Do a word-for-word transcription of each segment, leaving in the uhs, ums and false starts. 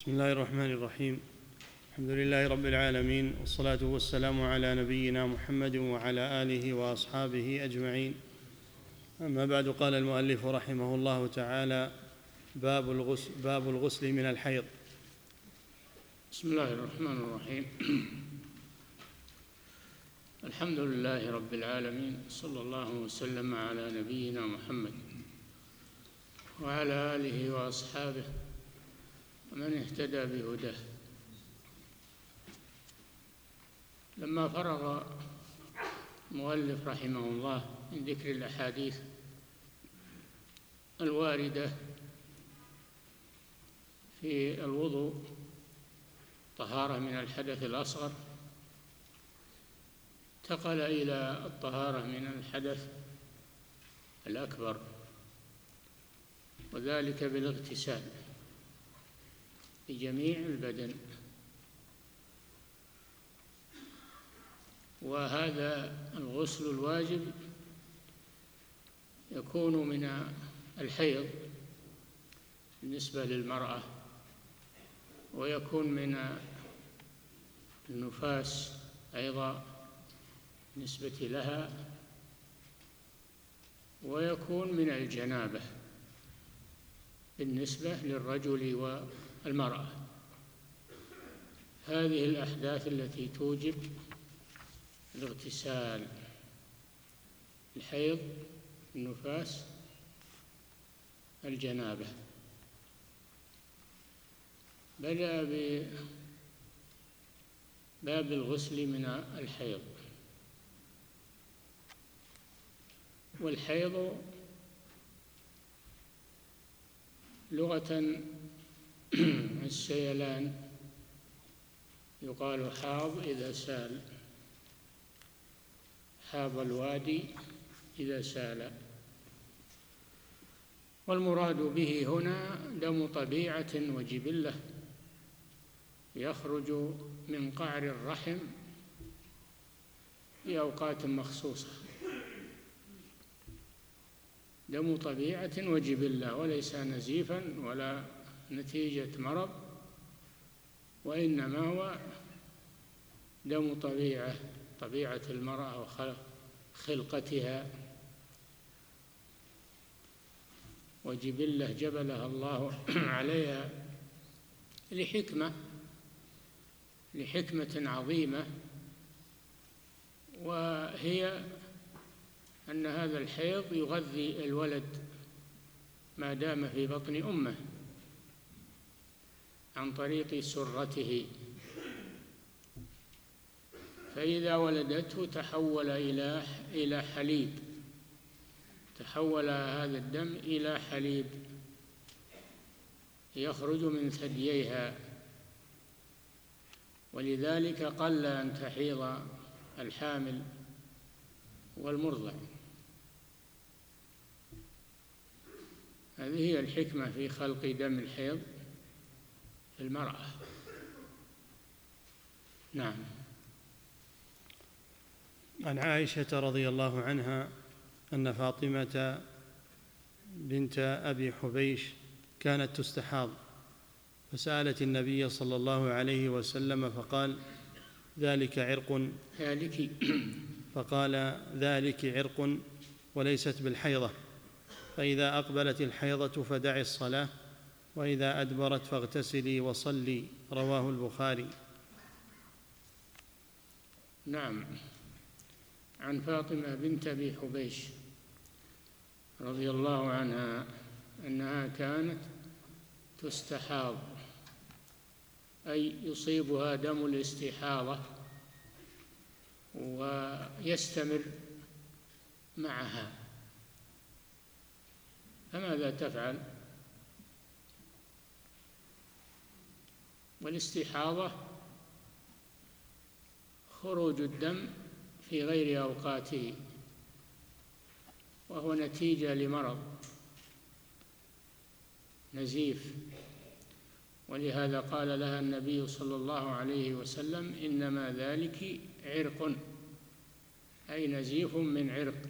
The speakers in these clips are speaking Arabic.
بسم الله الرحمن الرحيم. الحمد لله رب العالمين، والصلاة والسلام على نبينا محمد وعلى آله وأصحابه أجمعين. أما بعد، قال المؤلف رحمه الله تعالى: باب الغسل, باب الغسل من الحيض. بسم الله الرحمن الرحيم. الحمد لله رب العالمين، صلى الله وسلم على نبينا محمد وعلى آله وأصحابه ومن اهتدى بهداه. لما فرغ المؤلف رحمه الله من ذكر الأحاديث الواردة في الوضوء طهارة من الحدث الأصغر، انتقل إلى الطهارة من الحدث الأكبر، وذلك بالاغتسال في جميع البدن. وهذا الغسل الواجب يكون من الحيض بالنسبة للمرأة، ويكون من النفاس أيضا بالنسبة لها، ويكون من الجنابة بالنسبة للرجل والمرأة. هذه الأحداث التي توجب الاغتسال: الحيض، النفاس، الجنابة. بدأ بباب الغسل من الحيض. والحيض لغة السيلان، يقال حاض إذا سال، حاض الوادي إذا سال. والمراد به هنا دم طبيعة وجبلة يخرج من قعر الرحم في أوقات مخصوصة، دم طبيعة وجبلة، وليس نزيفا ولا نتيجة مرض، وإنما هو دم طبيعة، طبيعة المرأة وخلقتها، وجبلة جبلها الله عليها لحكمة لحكمة عظيمة، وهي أن هذا الحيض يغذي الولد ما دام في بطن أمه عن طريق سرته، فإذا ولدته تحول إلى إلى حليب، تحول هذا الدم إلى حليب يخرج من ثدييها. ولذلك قل أن تحيض الحامل والمرضع. هذه هي الحكمة في خلق دم الحيض في المرأة. نعم. عن عائشة رضي الله عنها أن فاطمة بنت أبي حبيش كانت تستحاض، فسألت النبي صلى الله عليه وسلم فقال: ذلك عرق ذلك فقال: ذلك عرق وليست بالحيضة، فإذا أقبلت الحيضة فدعي الصلاة، وإذا أدبرت فاغتسلي وصلي. رواه البخاري. نعم. عن فاطمة بنت أبي حبيش رضي الله عنها أنها كانت تستحاض، أي يصيبها دم الاستحاضة ويستمر معها. فماذا تفعل؟ والاستحاضة خروج الدم في غير أوقاته، وهو نتيجة لمرض نزيف، ولهذا قال لها النبي صلى الله عليه وسلم: إنما ذلك عرق، أي نزيف من عرق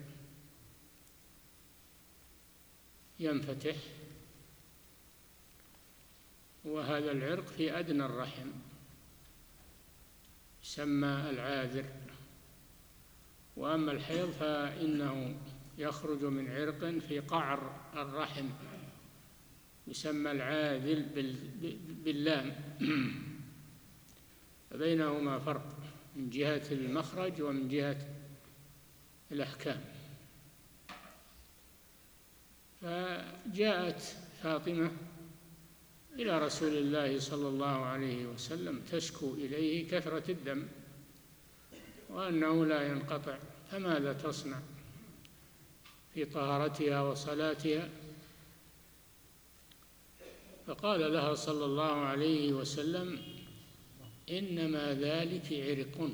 ينفتح وهذا العرق في أدنى الرحم يسمى العاذر. وأما الحيض فإنه يخرج من عرق في قعر الرحم يسمى العاذل باللام فبينهما فرق من جهة المخرج ومن جهة الأحكام. فجاءت فاطمة إلى رسول الله صلى الله عليه وسلم تشكو إليه كثرة الدم وأنه لا ينقطع، فماذا تصنع في طهارتها وصلاتها؟ فقال لها صلى الله عليه وسلم: إنما ذلك عرق،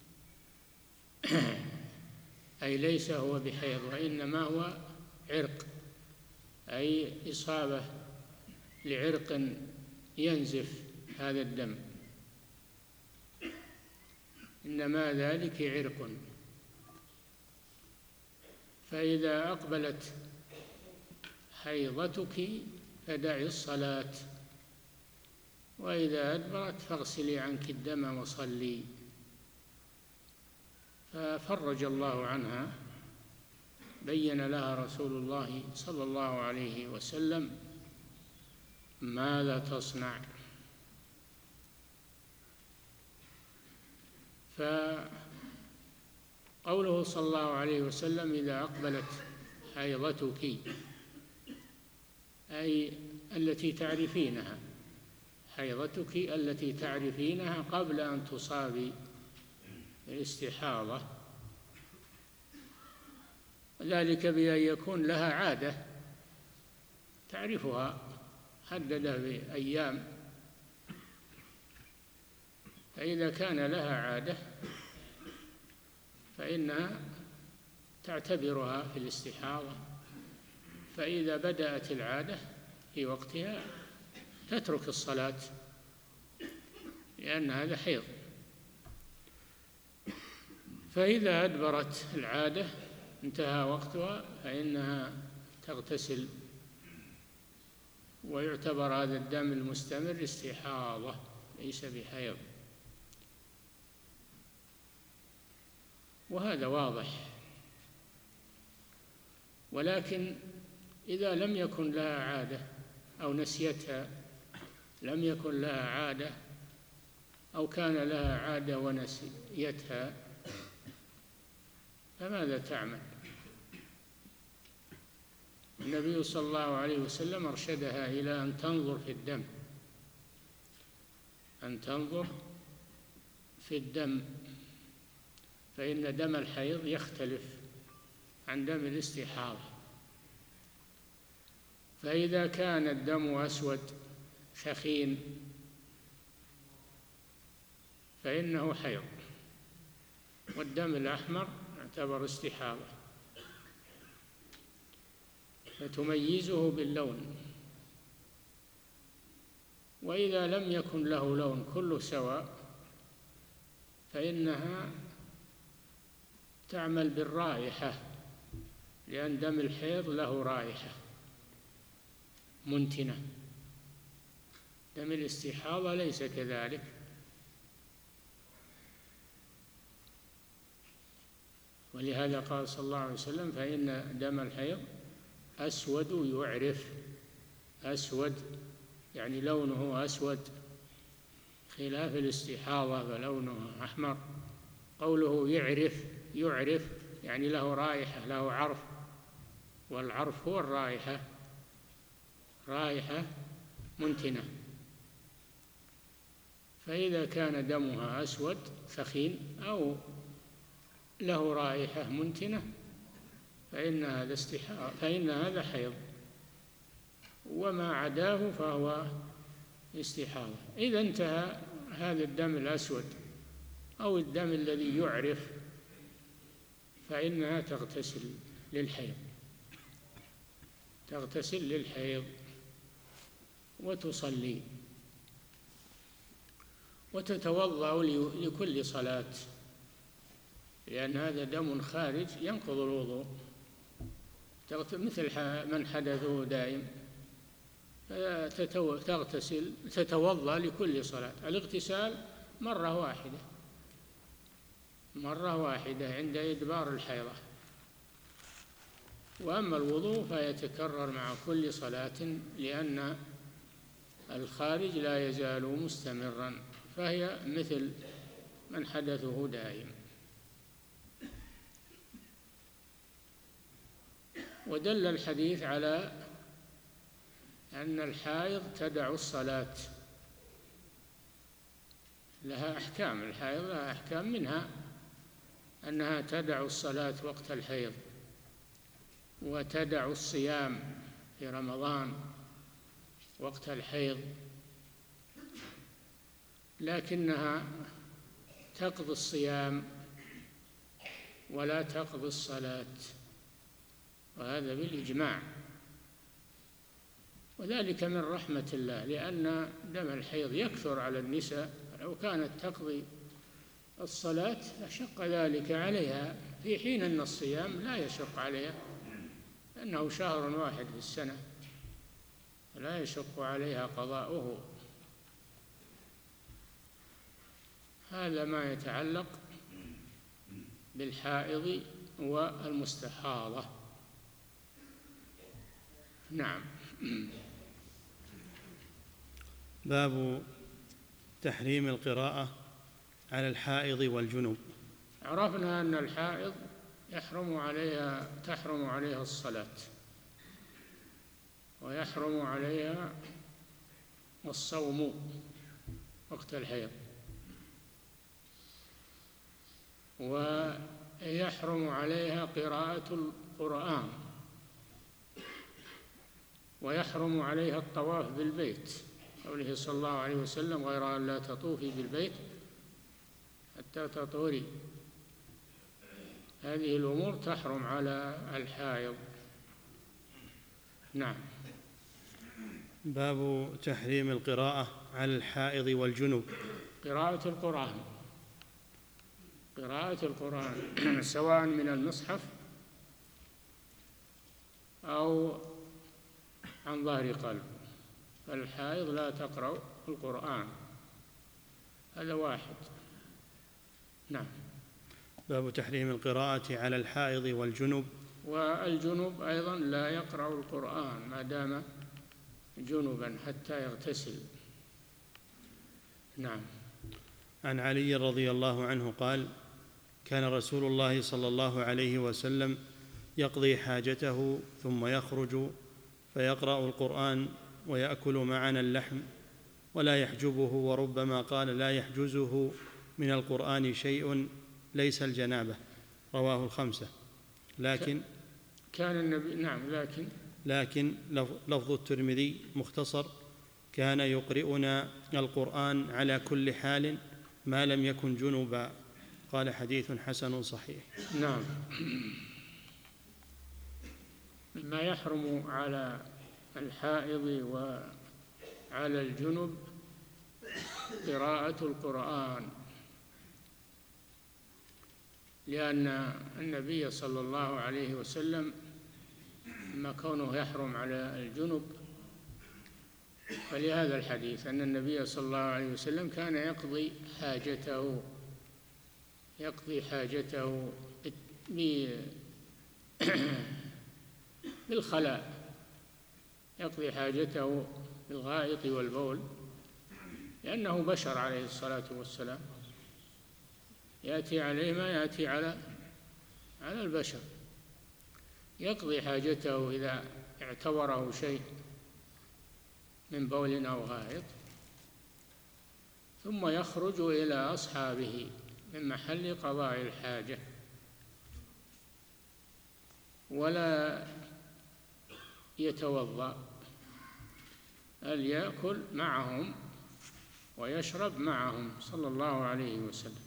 أي ليس هو بحيض وإنما هو عرق، أي إصابة لعرق ينزف هذا الدم، إنما ذلك عرق. فإذا أقبلت حيضتك فدعي الصلاة، وإذا أدبرت فاغسلي عنك الدم وصلي. ففرج الله عنها، بين لها رسول الله صلى الله عليه وسلم ماذا تصنع. فقوله صلى الله عليه وسلم: إذا أقبلت حيضتك، أي التي تعرفينها، حيضتك التي تعرفينها قبل أن تصابي الاستحاضة، ذلك بأن يكون لها عادة تعرفها حددها بأيام. فإذا كان لها عادة فإنها تعتبرها في الاستحاضة، فإذا بدأت العادة في وقتها تترك الصلاة لأن هذا حيض. فإذا أدبرت العادة انتهى وقتها فإنها تغتسل، ويعتبر هذا الدم المستمر استحاضة ليس بحيض. وهذا واضح. ولكن إذا لم يكن لها عادة أو نسيتها، لم يكن لها عادة أو كان لها عادة ونسيتها، فماذا تعمل؟ النبي صلى الله عليه وسلم أرشدها إلى أن تنظر في الدم، أن تنظر في الدم، فإن دم الحيض يختلف عن دم الاستحاضة. فإذا كان الدم أسود ثخين فإنه حيض، والدم الأحمر يعتبر استحاضة، فتميزه باللون. وإذا لم يكن له لون كله سواء فإنها تعمل بالرائحة، لأن دم الحيض له رائحة منتنة، دم الاستحاضة ليس كذلك. ولهذا قال صلى الله عليه وسلم: فإن دم الحيض أسود يعرف، أسود يعني لونه أسود، خلاف الاستحاضة فلونه أحمر. قوله يعرف، يعرف يعني له رائحة، له عرف، والعرف هو الرائحة، رائحة منتنة. فإذا كان دمها أسود ثخين أو له رائحة منتنة فإن هذا استحاضة، فإن هذا حيض، وما عداه فهو استحاضة. إذا انتهى هذا الدم الأسود أو الدم الذي يعرف فإنها تغتسل للحيض، تغتسل للحيض وتصلي وتتوضأ لكل صلاة، لأن هذا دم خارج ينقض الوضوء، مثل من حدثه دائم تغتسل تتوضأ لكل صلاة. الاغتسال مرة واحدة مرة واحدة عند إدبار الحيضة، وأما الوضوء فيتكرر مع كل صلاة، لأن الخارج لا يزال مستمرا، فهي مثل من حدثه دائم. ودل الحديث على أن الحائض تدع الصلاة، لها أحكام، الحائض لها أحكام، منها أنها تدع الصلاة وقت الحيض، وتدع الصيام في رمضان وقت الحيض، لكنها تقضي الصيام ولا تقضي الصلاة، وهذا بالإجماع، وذلك من رحمة الله، لأن دم الحيض يكثر على النساء، لو كانت تقضي الصلاة لشق ذلك عليها، في حين أن الصيام لا يشق عليها، لأنه شهر واحد في السنة لا يشق عليها قضاؤه. هذا ما يتعلق بالحائض والمستحاضة. نعم. باب تحريم القراءة على الحائض والجنوب. عرفنا أن الحائض يحرم عليها تحرم عليها الصلاة، ويحرم عليها الصوم وقت الحيض، ويحرم عليها قراءة القرآن، ويحرم عليها الطواف بالبيت، قوله صلى الله عليه وسلم: غير أن لا تطوفي بالبيت حتى تطهري. هذه الأمور تحرم على الحائض. نعم. باب تحريم القراءة على الحائض والجنوب. قراءة القرآن قراءة القرآن سواء من المصحف أو عن ظهر قلب، فالحائض لا تقرأ القرآن، هذا واحد. نعم. باب تحريم القراءة على الحائض والجنوب. والجنوب أيضا لا يقرأ القرآن ما دام جنبا حتى يغتسل. نعم. عن علي رضي الله عنه قال: كان رسول الله صلى الله عليه وسلم يقضي حاجته ثم يخرج فيقرأ القرآن ويأكل معنا اللحم ولا يحجبه، وربما قال: لا يحجزه من القرآن شيء ليس الجنابة. رواه الخمسة. لكن كان النبي نعم لكن لكن لفظ الترمذي مختصر: كان يقرئنا القرآن على كل حال ما لم يكن جنبا. قال: حديث حسن صحيح. نعم. مما يحرم على الحائض وعلى الجنب قراءة القرآن، لأن النبي صلى الله عليه وسلم ما كونه يحرم على الجنب، فلهذا الحديث أن النبي صلى الله عليه وسلم كان يقضي حاجته يقضي حاجته بالخلاء، يقضي حاجته بالغائط والبول، لأنه بشر عليه الصلاة والسلام، يأتي عليه ما يأتي على على البشر، يقضي حاجته إذا اعتوره شيء من بول أو غائط، ثم يخرج إلى أصحابه من محل قضاء الحاجة، ولا يتوضأ، بل يأكل معهم ويشرب معهم صلى الله عليه وسلم.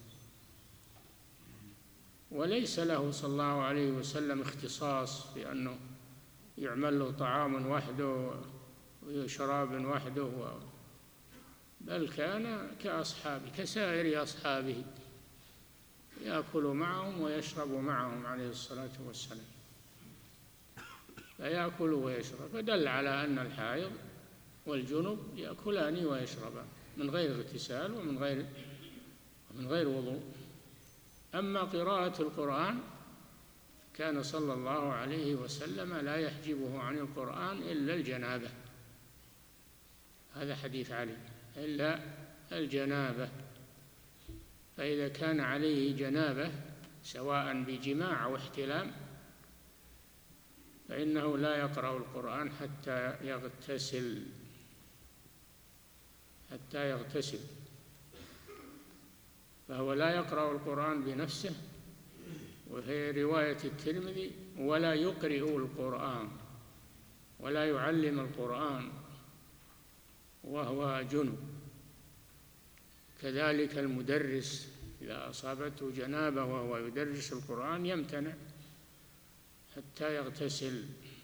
وليس له صلى الله عليه وسلم اختصاص بأنه يعمل له طعام وحده وشراب وحده، بل كان كأصحابه كسائر أصحابه، يأكل معهم ويشرب معهم عليه الصلاة والسلام، فيأكل ويشرب، فدل على أن الحائض والجنب يأكلان ويشربان من غير اغتسال ومن غير ومن غير وضوء. أما قراءة القرآن كان صلى الله عليه وسلم لا يحجبه عن القرآن إلا الجنابة، هذا حديث علي، إلا الجنابة. فإذا كان عليه جنابة سواء بجماع أو احتلام فإنه لا يقرأ القرآن حتى يغتسل حتى يغتسل فهو لا يقرأ القرآن بنفسه. وفي رواية الترمذي ولا يقرئ القرآن ولا يعلم القرآن وهو جنب. كذلك المدرس إذا أصابته جنابة وهو يدرس القرآن يمتنع حتى يغتسل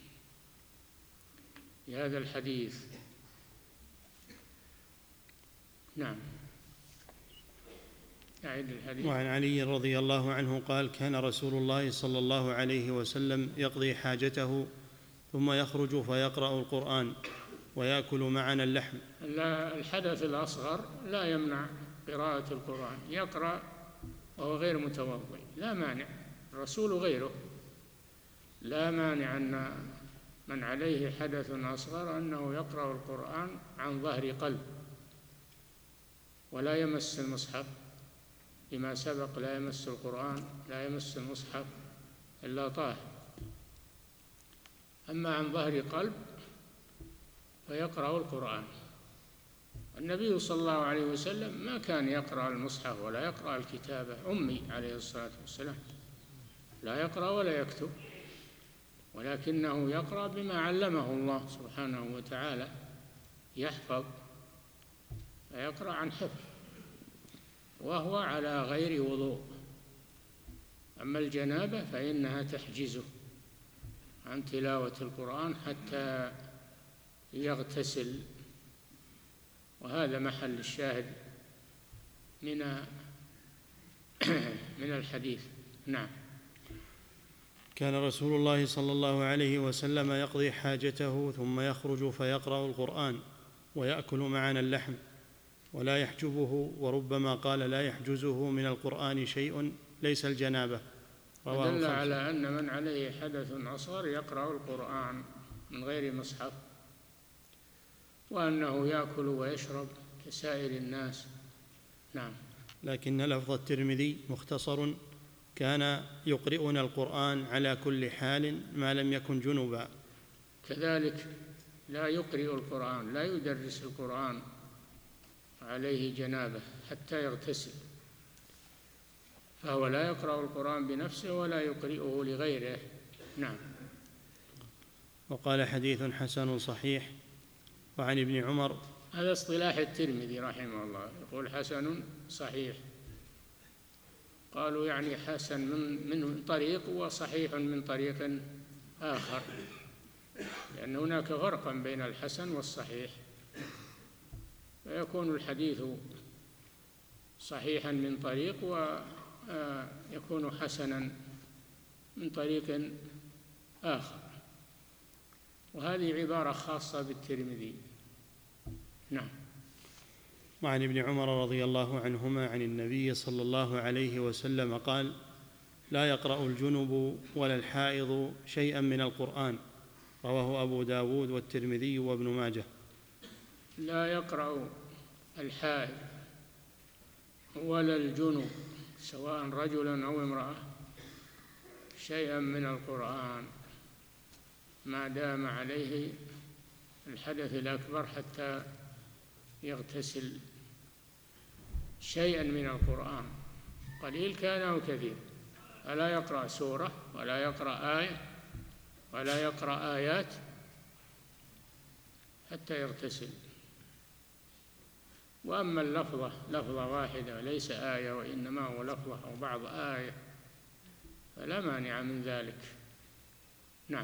بهذا الحديث. نعم. أعد الحديث. وعن علي رضي الله عنه قال: كان رسول الله صلى الله عليه وسلم يقضي حاجته ثم يخرج فيقرأ القرآن ويأكل معنا اللحم. الحدث الأصغر لا يمنع قراءة القرآن، يقرأ وهو غير متوضئ لا مانع، الرسول غيره لا مانع أن من عليه حدث أصغر أنه يقرأ القرآن عن ظهر قلب ولا يمس المصحف، لما سبق لا يمس القرآن لا يمس المصحف إلا طاهر. أما عن ظهر قلب فيقرأ القرآن. النبي صلى الله عليه وسلم ما كان يقرأ المصحف ولا يقرأ الكتابة، أمي عليه الصلاة والسلام لا يقرأ ولا يكتب، ولكنه يقرأ بما علمه الله سبحانه وتعالى، يحفظ فيقرأ عن حفظ وهو على غير وضوء. أما الجنابة فإنها تحجزه عن تلاوة القرآن حتى يغتسل، وهذا محل الشاهد من من الحديث. نعم. كان رسول الله صلى الله عليه وسلم يقضي حاجته ثم يخرج فيقرأ القرآن ويأكل معنا اللحم ولا يحجبه، وربما قال لا يحجزه من القرآن شيء ليس الجنابة. رواه دل على أن من عليه حدث أصغر يقرأ القرآن من غير مصحف، وأنه يأكل ويشرب كسائر الناس. نعم. لكن لفظ الترمذي مختصر: كان يقرئنا القرآن على كل حال ما لم يكن جنبا. كذلك لا يقرئ القرآن لا يدرس القرآن عليه جنابة حتى يغتسل، فهو لا يقرأ القرآن بنفسه ولا يقرئه لغيره. نعم. وقال: حديث حسن صحيح. وعن ابن عمر. هذا اصطلاح الترمذي رحمه الله، يقول حسن صحيح، قالوا يعني حسن من من طريق وصحيح من طريق آخر، لأن هناك فرقا بين الحسن والصحيح، فيكون الحديث صحيحا من طريق ويكون حسنا من طريق آخر، وهذه عبارة خاصة بالترمذي. نعم. وعن ابن عمر رضي الله عنهما عن النبي صلى الله عليه وسلم قال: لا يقرأ الجنب ولا الحائض شيئا من القرآن. رواه أبو داود والترمذي وابن ماجه. لا يقرأ الحائض ولا الجنب سواء رجلا أو امرأة شيئا من القرآن ما دام عليه الحدث الأكبر حتى يغتسل. شيئا من القرآن قليل كان أو كثير، فلا يقرأ سورة ولا يقرأ آية ولا يقرأ آيات حتى يغتسل. وأما اللفظة لفظة واحدة ليس آية وإنما هو لفظة أو بعض آية فلا مانع من ذلك. نعم.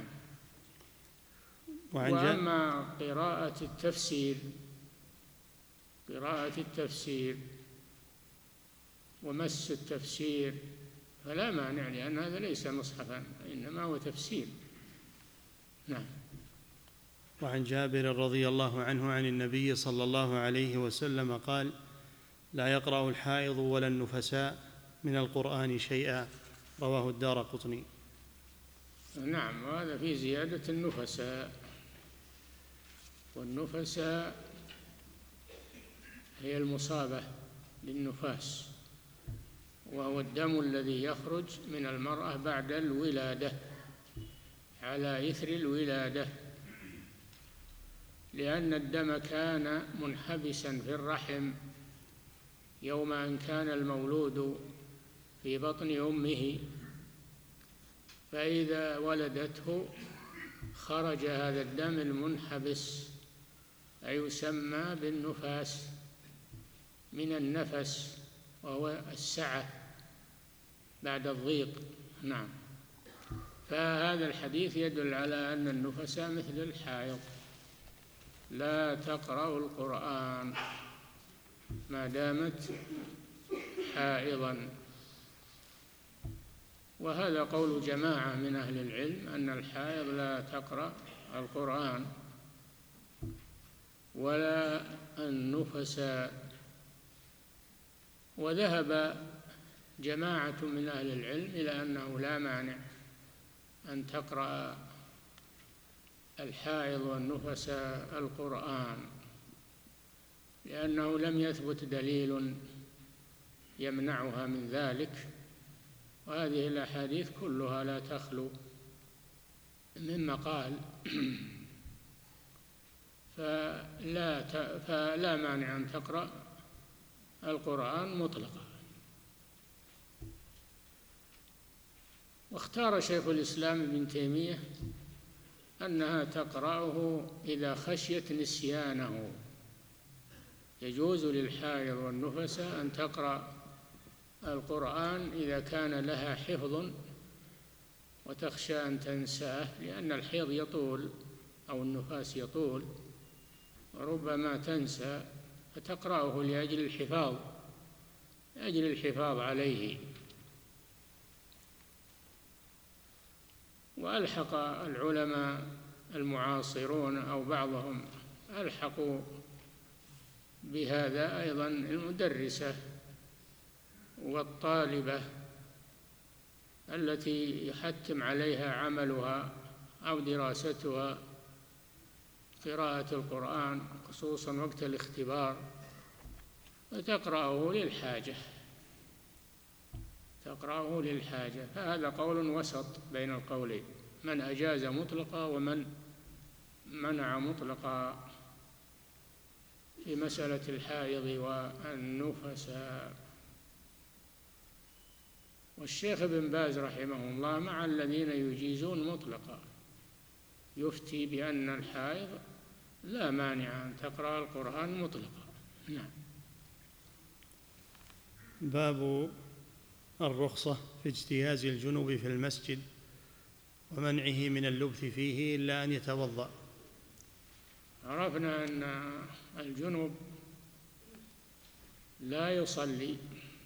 وأما قراءة التفسير قراءة التفسير ومس التفسير فلا مانع، لأن هذا ليس مصحفا إنما هو تفسير. نعم. وعن جابر رضي الله عنه عن النبي صلى الله عليه وسلم قال: لا يقرأ الحائض ولا النفساء من القرآن شيئا. رواه الدارقطني. نعم، وهذا في زيادة النفساء. والنفساء هي المصابة للنفاس، وهو الدم الذي يخرج من المرأة بعد الولادة على إثر الولادة، لأن الدم كان منحبسا في الرحم يوم أن كان المولود في بطن أمه، فإذا ولدته خرج هذا الدم المنحبس، أي يسمى بالنفاس من النفس، وهو السعة بعد الضيق. نعم. فهذا الحديث يدل على أن النفس مثل الحائض، لا تقرأ القرآن ما دامت حائضا. وهذا قول جماعة من أهل العلم أن الحائض لا تقرأ القرآن ولا النفساء. وذهب جماعة من أهل العلم إلى أنه لا مانع أن تقرأ الحائض والنفساء القرآن، لأنه لم يثبت دليل يمنعها من ذلك، وهذه الأحاديث كلها لا تخلو من مقال. فلا فلا مانع أن تقرأ القرآن مطلقا. واختار شيخ الإسلام ابن تيمية أنها تقرأه إذا خشيت نسيانه. يجوز للحائض والنفساء أن تقرأ القرآن إذا كان لها حفظ وتخشى أن تنساه، لأن الحيض يطول أو النفاس يطول وربما تنسى، فتقرأه لأجل الحفاظ لأجل الحفاظ عليه. وألحق العلماء المعاصرون أو بعضهم ألحقوا بهذا أيضا المدرسة والطالبة التي يحتم عليها عملها أو دراستها قراءة القرآن، خصوصا وقت الاختبار، فتقرأه للحاجة تقرأه للحاجة فهذا قول وسط بين القولين، من أجاز مطلقا ومن منع مطلقا في مسألة الحائض والنفساء. والشيخ ابن باز رحمه الله مع الذين يجيزون مطلقا، يفتي بأن الحائض لا مانع أن تقرأ القرآن مطلقا. نعم. باب الرخصة في اجتياز الجنوب في المسجد ومنعه من اللبث فيه إلا أن يتوضأ. عرفنا أن الجنوب لا يصلي،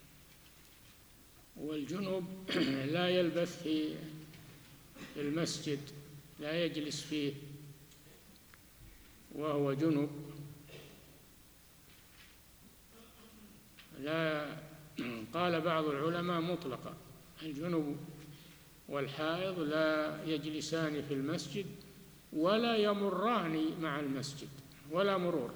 والجنوب لا يلبث في المسجد، لا يجلس فيه وهو جنوب. لا قال بعض العلماء مطلقا الجنوب والحائض لا يجلسان في المسجد ولا يمران مع المسجد ولا مرور،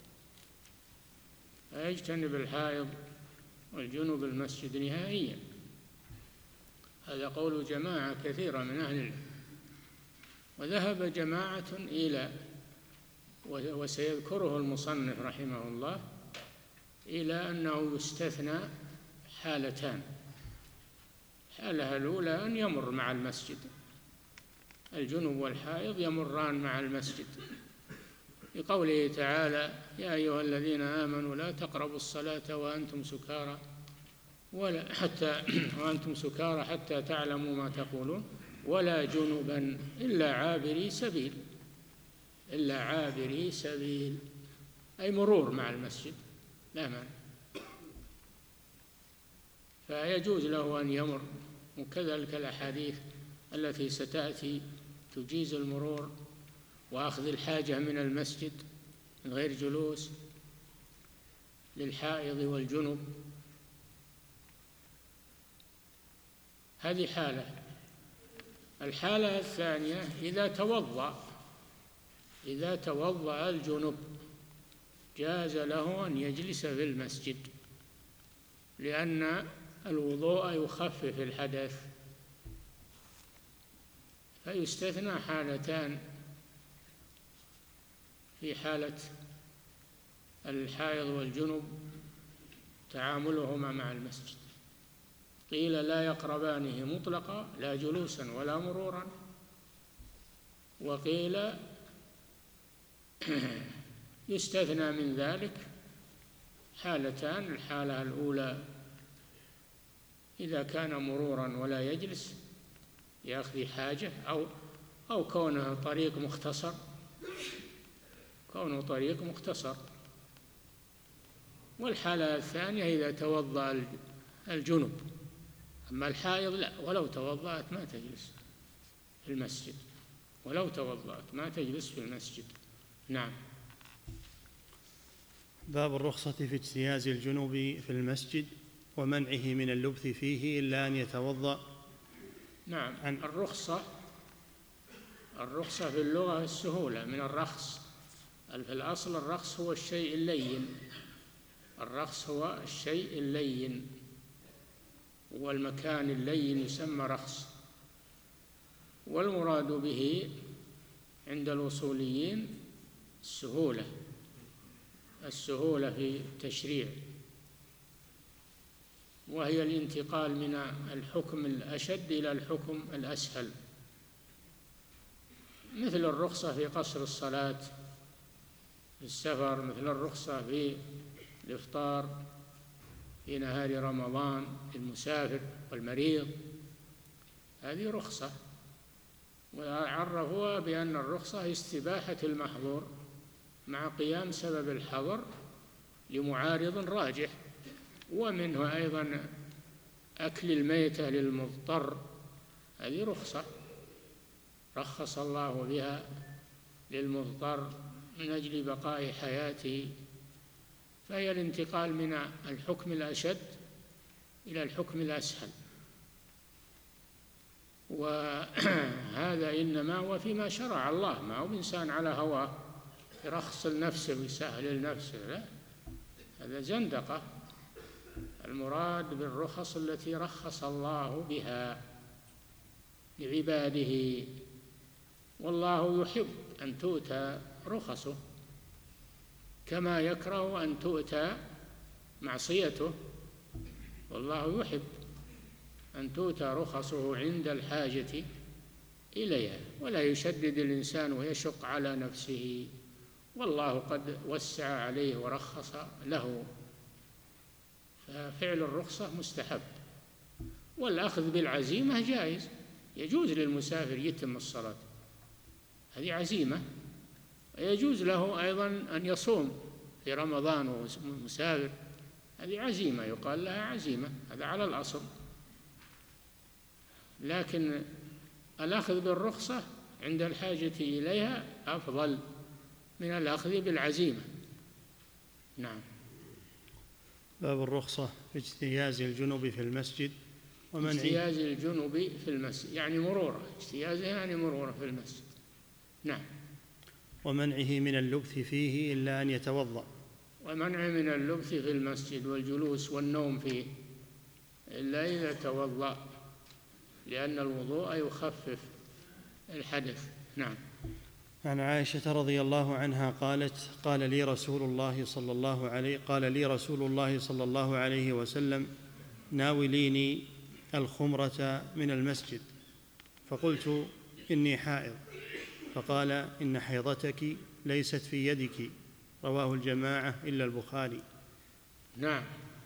فيجتنب الحائض والجنوب المسجد نهائيا. هذا قول جماعة كثيرة من أهل العلم. وذهب جماعة إلى، وسيذكره المصنف رحمه الله، إلى أنه يستثنى حالتان. الحالة الأولى أن يمر مع المسجد، الجنوب والحائض يمران مع المسجد، لقوله تعالى: يا أيها الذين آمنوا لا تقربوا الصلاة وأنتم سكارى ولا حتى وأنتم سكارى حتى تعلموا ما تقولون ولا جنبا إلا عابري سبيل إلا عابري سبيل أي مرور مع المسجد لا مانع، فيجوز له أن يمر. وكذلك الأحاديث التي ستأتي تجيز المرور وأخذ الحاجة من المسجد من غير جلوس للحائض والجنب. هذه حالة. الحالة الثانية إذا توضأ إذا توضأ الجنب جاز له أن يجلس في المسجد، لأن الوضوء يخفف الحدث، فيستثنى حالتان في حالة الحائض والجنب تعاملهما مع المسجد. قيل لا يقربانه مطلقا لا جلوسا ولا مرورا، وقيل يستثنى من ذلك حالتان. الحالة الأولى إذا كان مرورا ولا يجلس يأخذ حاجة، أو أو كونه طريق مختصر كونه طريق مختصر والحالة الثانية إذا توضأ الجنب. أما الحائض لا، ولو توضأت ما تجلس في المسجد، ولو توضأت ما تجلس في المسجد. نعم. باب الرخصة في اجتياز الجنوب في المسجد ومنعه من اللبث فيه إلا أن يتوضأ. نعم. عن الرخصة الرخصة في اللغة السهولة من الرخص. في الأصل الرخص هو الشيء اللين الرخص هو الشيء اللين والمكان اللين يسمى رخص، والمراد به عند الأصوليين السهولة السهولة في التشريع، وهي الانتقال من الحكم الأشد إلى الحكم الأسهل، مثل الرخصة في قصر الصلاة في السفر، مثل الرخصة في الإفطار في نهار رمضان للمسافر والمريض، هذه رخصة. وعرفوها بأن الرخصة استباحة المحظور مع قيام سبب الحظر لمعارض راجح. ومنه أيضا أكل الميتة للمضطر، هذه رخصة رخص الله بها للمضطر من أجل بقاء حياته، فهي الانتقال من الحكم الأشد إلى الحكم الأسهل. وهذا إنما هو فيما شرع الله، ما هو إنسان على هواه يرخص لنفسه ويسهل لنفسه، لا، هذا زندقة. المراد بالرخص التي رخص الله بها لعباده، والله يحب أن تؤتى رخصه كما يكره أن تؤتى معصيته، والله يحب أن تؤتى رخصه عند الحاجة إليها، ولا يشدد الإنسان ويشق على نفسه، والله قد وسع عليه ورخص له. ففعل الرخصة مستحب، والأخذ بالعزيمة جائز، يجوز للمسافر يتم الصلاة، هذه عزيمة. ويجوز له أيضا أن يصوم في رمضان وهو مسافر، هذه عزيمة يقال لها عزيمة، هذا على الأصل. لكن الأخذ بالرخصة عند الحاجة إليها أفضل من الأخذ بالعزيمة. نعم. باب الرخصة في اجتياز الجنوب في المسجد ومنع اجتياز الجنوب في المسجد يعني مروره، اجتيازه يعني مروره في المسجد. نعم. ومنعه من اللبث فيه إلا أن يتوضأ. ومنع من اللبث في المسجد والجلوس والنوم فيه إلا إذا توضأ، لأن الوضوء يخفف الحدث. نعم. عن عائشة رضي الله عنها قالت: قال لي رسول الله صلى الله عليه قال لي رسول الله صلى الله عليه وسلم: ناوليني الخمرة من المسجد، فقلت: إني حائض، فقال: إن حيضتك ليست في يدك. رواه الجماعة إلا البخاري. نعم.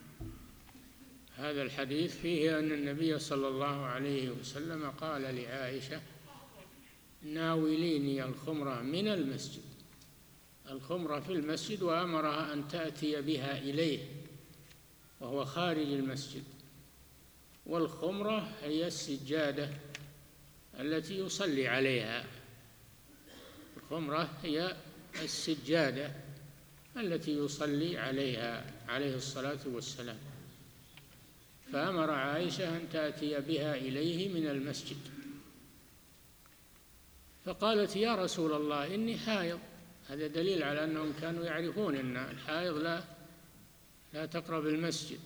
هذا الحديث فيه أن النبي صلى الله عليه وسلم قال لعائشة: ناوليني الخمرة من المسجد، الخمرة في المسجد، وأمرها أن تأتي بها إليه وهو خارج المسجد. والخمرة هي السجادة التي يصلي عليها، الخمرة هي السجادة التي يصلي عليها عليه الصلاة والسلام، فأمر عائشة أن تأتي بها إليه من المسجد، فقالت يا رسول الله إني حائض. هذا دليل على أنهم كانوا يعرفون أن الحائض لا لا تقرب المسجد.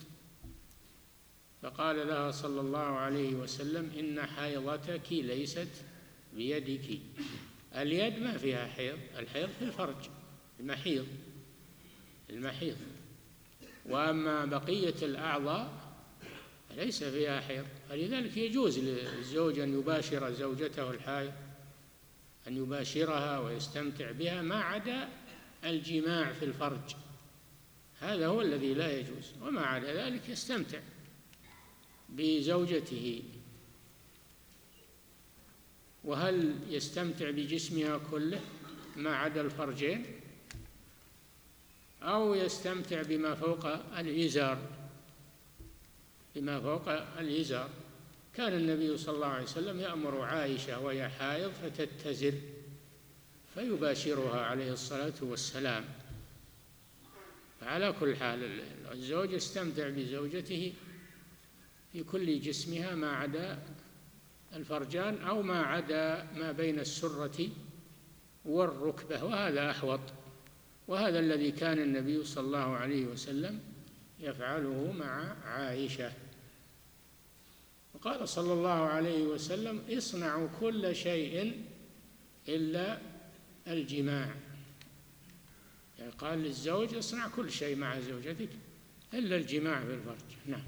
فقال لها صلى الله عليه وسلم إن حيضتك ليست بيدك. اليد ما فيها حيض، الحيض في الفرج، المحيض المحيض وأما بقية الأعضاء ليس فيها حيض. فلذلك يجوز للزوج أن يباشر زوجته الحائض، أن يباشرها ويستمتع بها، ما عدا الجماع في الفرج، هذا هو الذي لا يجوز، وما عدا ذلك يستمتع بزوجته. وهل يستمتع بجسمها كله ما عدا الفرجين، أو يستمتع بما فوق الإزار؟ بما فوق الإزار. كان النبي صلى الله عليه وسلم يأمر عائشة وهي حائض فتتزر فيباشرها عليه الصلاة والسلام. فعلى كل حال الزوج يستمتع بزوجته في كل جسمها ما عدا الفرجان، أو ما عدا ما بين السرة والركبة، وهذا أحوط، وهذا الذي كان النبي صلى الله عليه وسلم يفعله مع عائشة. وقال صلى الله عليه وسلم اصنعوا كل شيء إلا الجماع، يعني قال للزوج اصنع كل شيء مع زوجتك إلا الجماع في الفرج. نعم.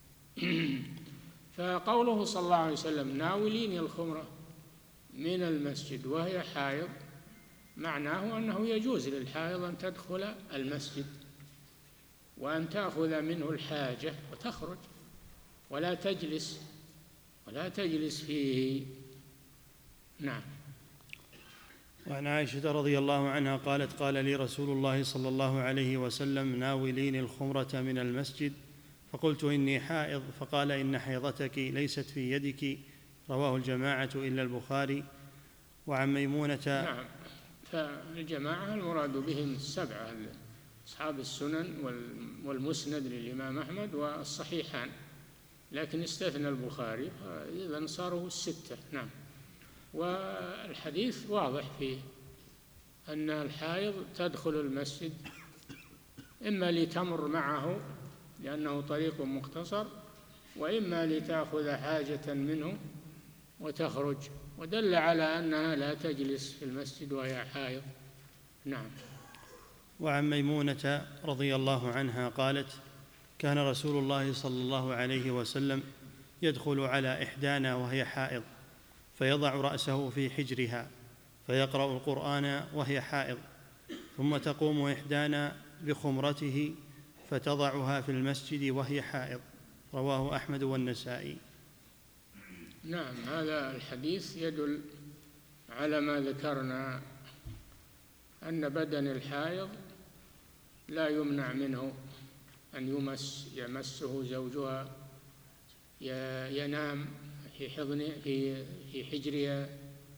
فقوله صلى الله عليه وسلم ناوليني الخمرة من المسجد وهي حائض، معناه أنه يجوز للحائض أن تدخل المسجد وأن تأخذ منه الحاجة وتخرج، ولا تجلس ولا تجلس فيه. نعم. وعن عائشة رضي الله عنها قالت قال لي رسول الله صلى الله عليه وسلم ناوليني الخمرة من المسجد، فقلت إني حائض، فقال إن حيضتك ليست في يدك. رواه الجماعة إلا البخاري. وعن ميمونة. نعم. فالجماعة المراد بهم السبعة، أصحاب السنن والمسند للإمام أحمد والصحيحان، لكن استثنى البخاري، إذن صاروا الستة. نعم. والحديث واضح فيه أن الحائض تدخل المسجد إما لتمر معه لأنه طريق مختصر، وإما لتأخذ حاجة منه وتخرج، ودل على أنها لا تجلس في المسجد وهي حائض. نعم. وعن ميمونة رضي الله عنها قالت كان رسول الله صلى الله عليه وسلم يدخل على إحدانا وهي حائض فيضع رأسه في حجرها فيقرأ القرآن وهي حائض، ثم تقوم إحدانا بخمرته فتضعها في المسجد وهي حائض. رواه أحمد والنسائي. نعم. هذا الحديث يدل على ما ذكرنا، أن بدن الحائض لا يمنع منه أن يمس يمسه زوجها، ينام في حضن في في حجرها،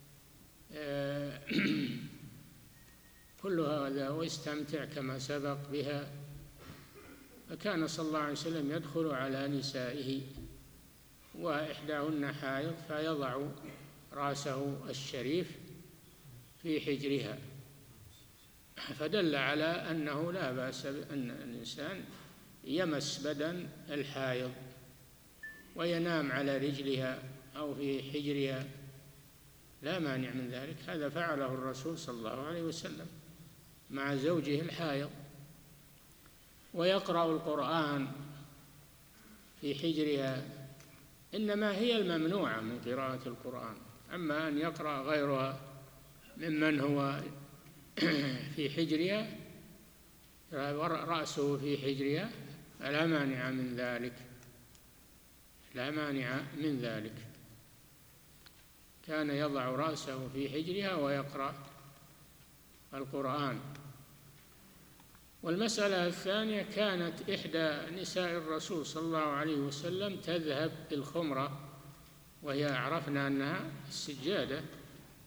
كل هذا، ويستمتع كما سبق بها. فكان صلى الله عليه وسلم يدخل على نسائه وإحداهن حائض فيضع رأسه الشريف في حجرها، فدل على أنه لا بأس أن الإنسان يمس بدن الحائض وينام على رجلها أو في حجرها، لا مانع من ذلك. هذا فعله الرسول صلى الله عليه وسلم مع زوجه الحائض. ويقرأ القرآن في حجرها، إنما هي الممنوعة من قراءة القرآن، أما أن يقرأ غيرها ممن هو في حجرها رأسه في حجرها فلا مانع من ذلك، لا مانع من ذلك. كان يضع رأسه في حجرها ويقرأ القرآن. والمسألة الثانية، كانت إحدى نساء الرسول صلى الله عليه وسلم تذهب بالخمرة، وهي عرفنا أنها السجادة،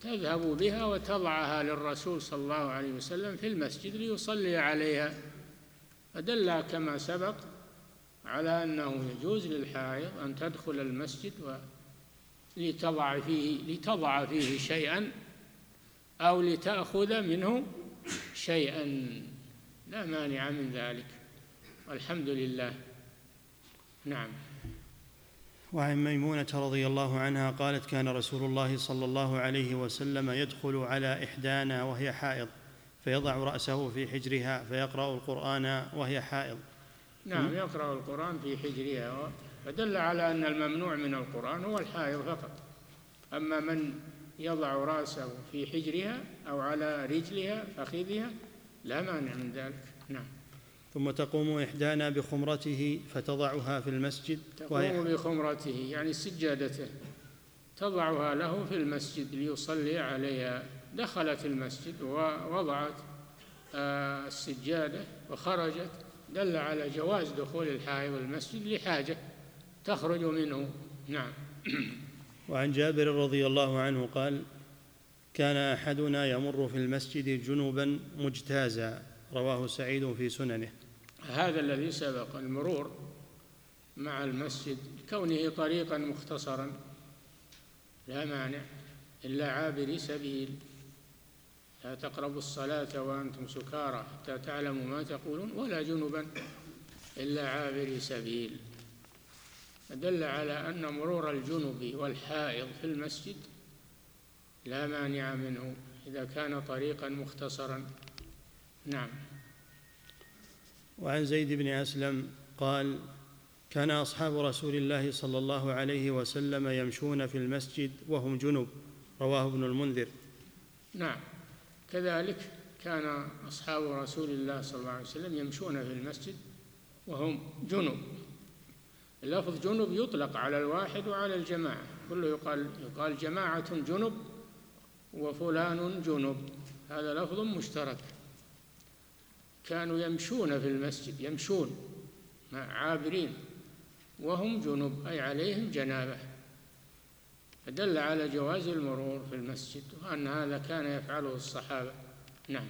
تذهب بها وتضعها للرسول صلى الله عليه وسلم في المسجد ليصلي عليها، فدل كما سبق على أنه يجوز للحائض أن تدخل المسجد لتضع فيه لتضع فيه شيئا أو لتأخذ منه شيئا، لا مانع من ذلك، والحمد لله. نعم. وعن ميمونة رضي الله عنها قالت: كان رسول الله صلى الله عليه وسلم يدخل على إحدانا وهي حائض فيضع رأسه في حجرها فيقرأ القرآن وهي حائض. نعم، يقرأ القرآن في حجرها، فدل على أن الممنوع من القرآن هو الحائض فقط، أما من يضع رأسه في حجرها أو على رجلها فخذها لا مانع من ذلك. نعم. ثم تقوم إحدانا بخمرته فتضعها في المسجد. تقوم بخمرته يعني سجادته، تضعها له في المسجد ليصلي عليها. دخلت المسجد ووضعت السجادة وخرجت، دل على جواز دخول الحائض المسجد لحاجة تخرج منه. نعم. وعن جابر رضي الله عنه قال: كان أحدنا يمر في المسجد جنبا مجتازا، رواه سعيد في سننه. هذا الذي سبق، المرور مع المسجد كونه طريقا مختصرا لا مانع، إلا عابري سبيل، لا تقربوا الصلاة وأنتم سكارى حتى تعلموا ما تقولون، ولا جنبا إلا عابري سبيل. دل على أن مرور الجنب والحائض في المسجد لا مانع منه إذا كان طريقا مختصرا. نعم. وعن زيد بن أسلم قال: كان أصحاب رسول الله صلى الله عليه وسلم يمشون في المسجد وهم جنب، رواه ابن المنذر. نعم، كذلك كان أصحاب رسول الله صلى الله عليه وسلم يمشون في المسجد وهم جنب. اللفظ جنب يطلق على الواحد وعلى الجماعة، كله يقال, يقال جماعة جنب وفلان جنب، هذا لفظ مشترك. كانوا يمشون في المسجد، يمشون مع عابرين وهم جنب أي عليهم جنابة، فدل على جواز المرور في المسجد وأن هذا كان يفعله الصحابة. نعم.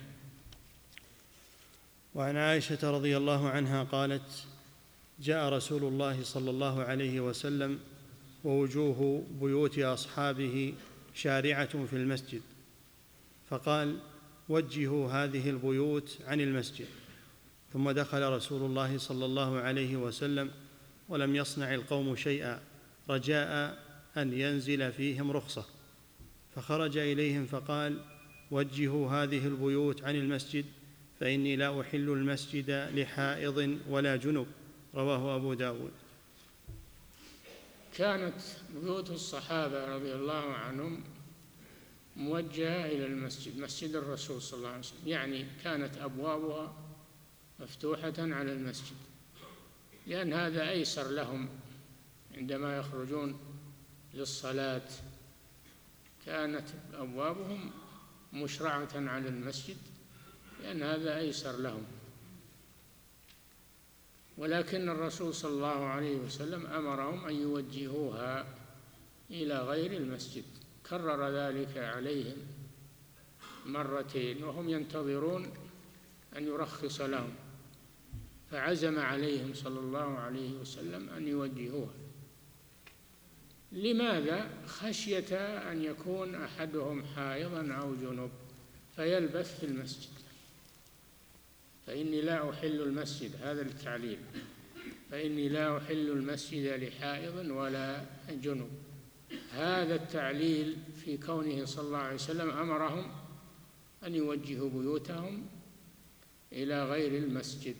وعن عائشة رضي الله عنها قالت: جاء رسول الله صلى الله عليه وسلم ووجوه بيوت أصحابه شارعة في المسجد، فقال: وجهوا هذه البيوت عن المسجد. ثم دخل رسول الله صلى الله عليه وسلم ولم يصنع القوم شيئا رجاء أن ينزل فيهم رخصة، فخرج إليهم فقال: وجهوا هذه البيوت عن المسجد فإني لا أحل المسجد لحائض ولا جنب، رواه أبو داود. كانت بيوت الصحابة رضي الله عنهم موجهة إلى المسجد، مسجد الرسول صلى الله عليه وسلم، يعني كانت أبوابها مفتوحة على المسجد، لأن هذا أيسر لهم عندما يخرجون للصلاة. كانت أبوابهم مشرعة على المسجد لأن هذا أيسر لهم، ولكن الرسول صلى الله عليه وسلم أمرهم أن يوجهوها إلى غير المسجد، كرر ذلك عليهم مرتين وهم ينتظرون أن يرخص لهم، فعزم عليهم صلى الله عليه وسلم أن يوجهوها. لماذا؟ خشية أن يكون أحدهم حائضا أو جنب فيلبث في المسجد، فإني لا أحل المسجد، هذا التعليل، فإني لا أحل المسجد لحائض ولا جنب، هذا التعليل في كونه صلى الله عليه وسلم أمرهم أن يوجهوا بيوتهم إلى غير المسجد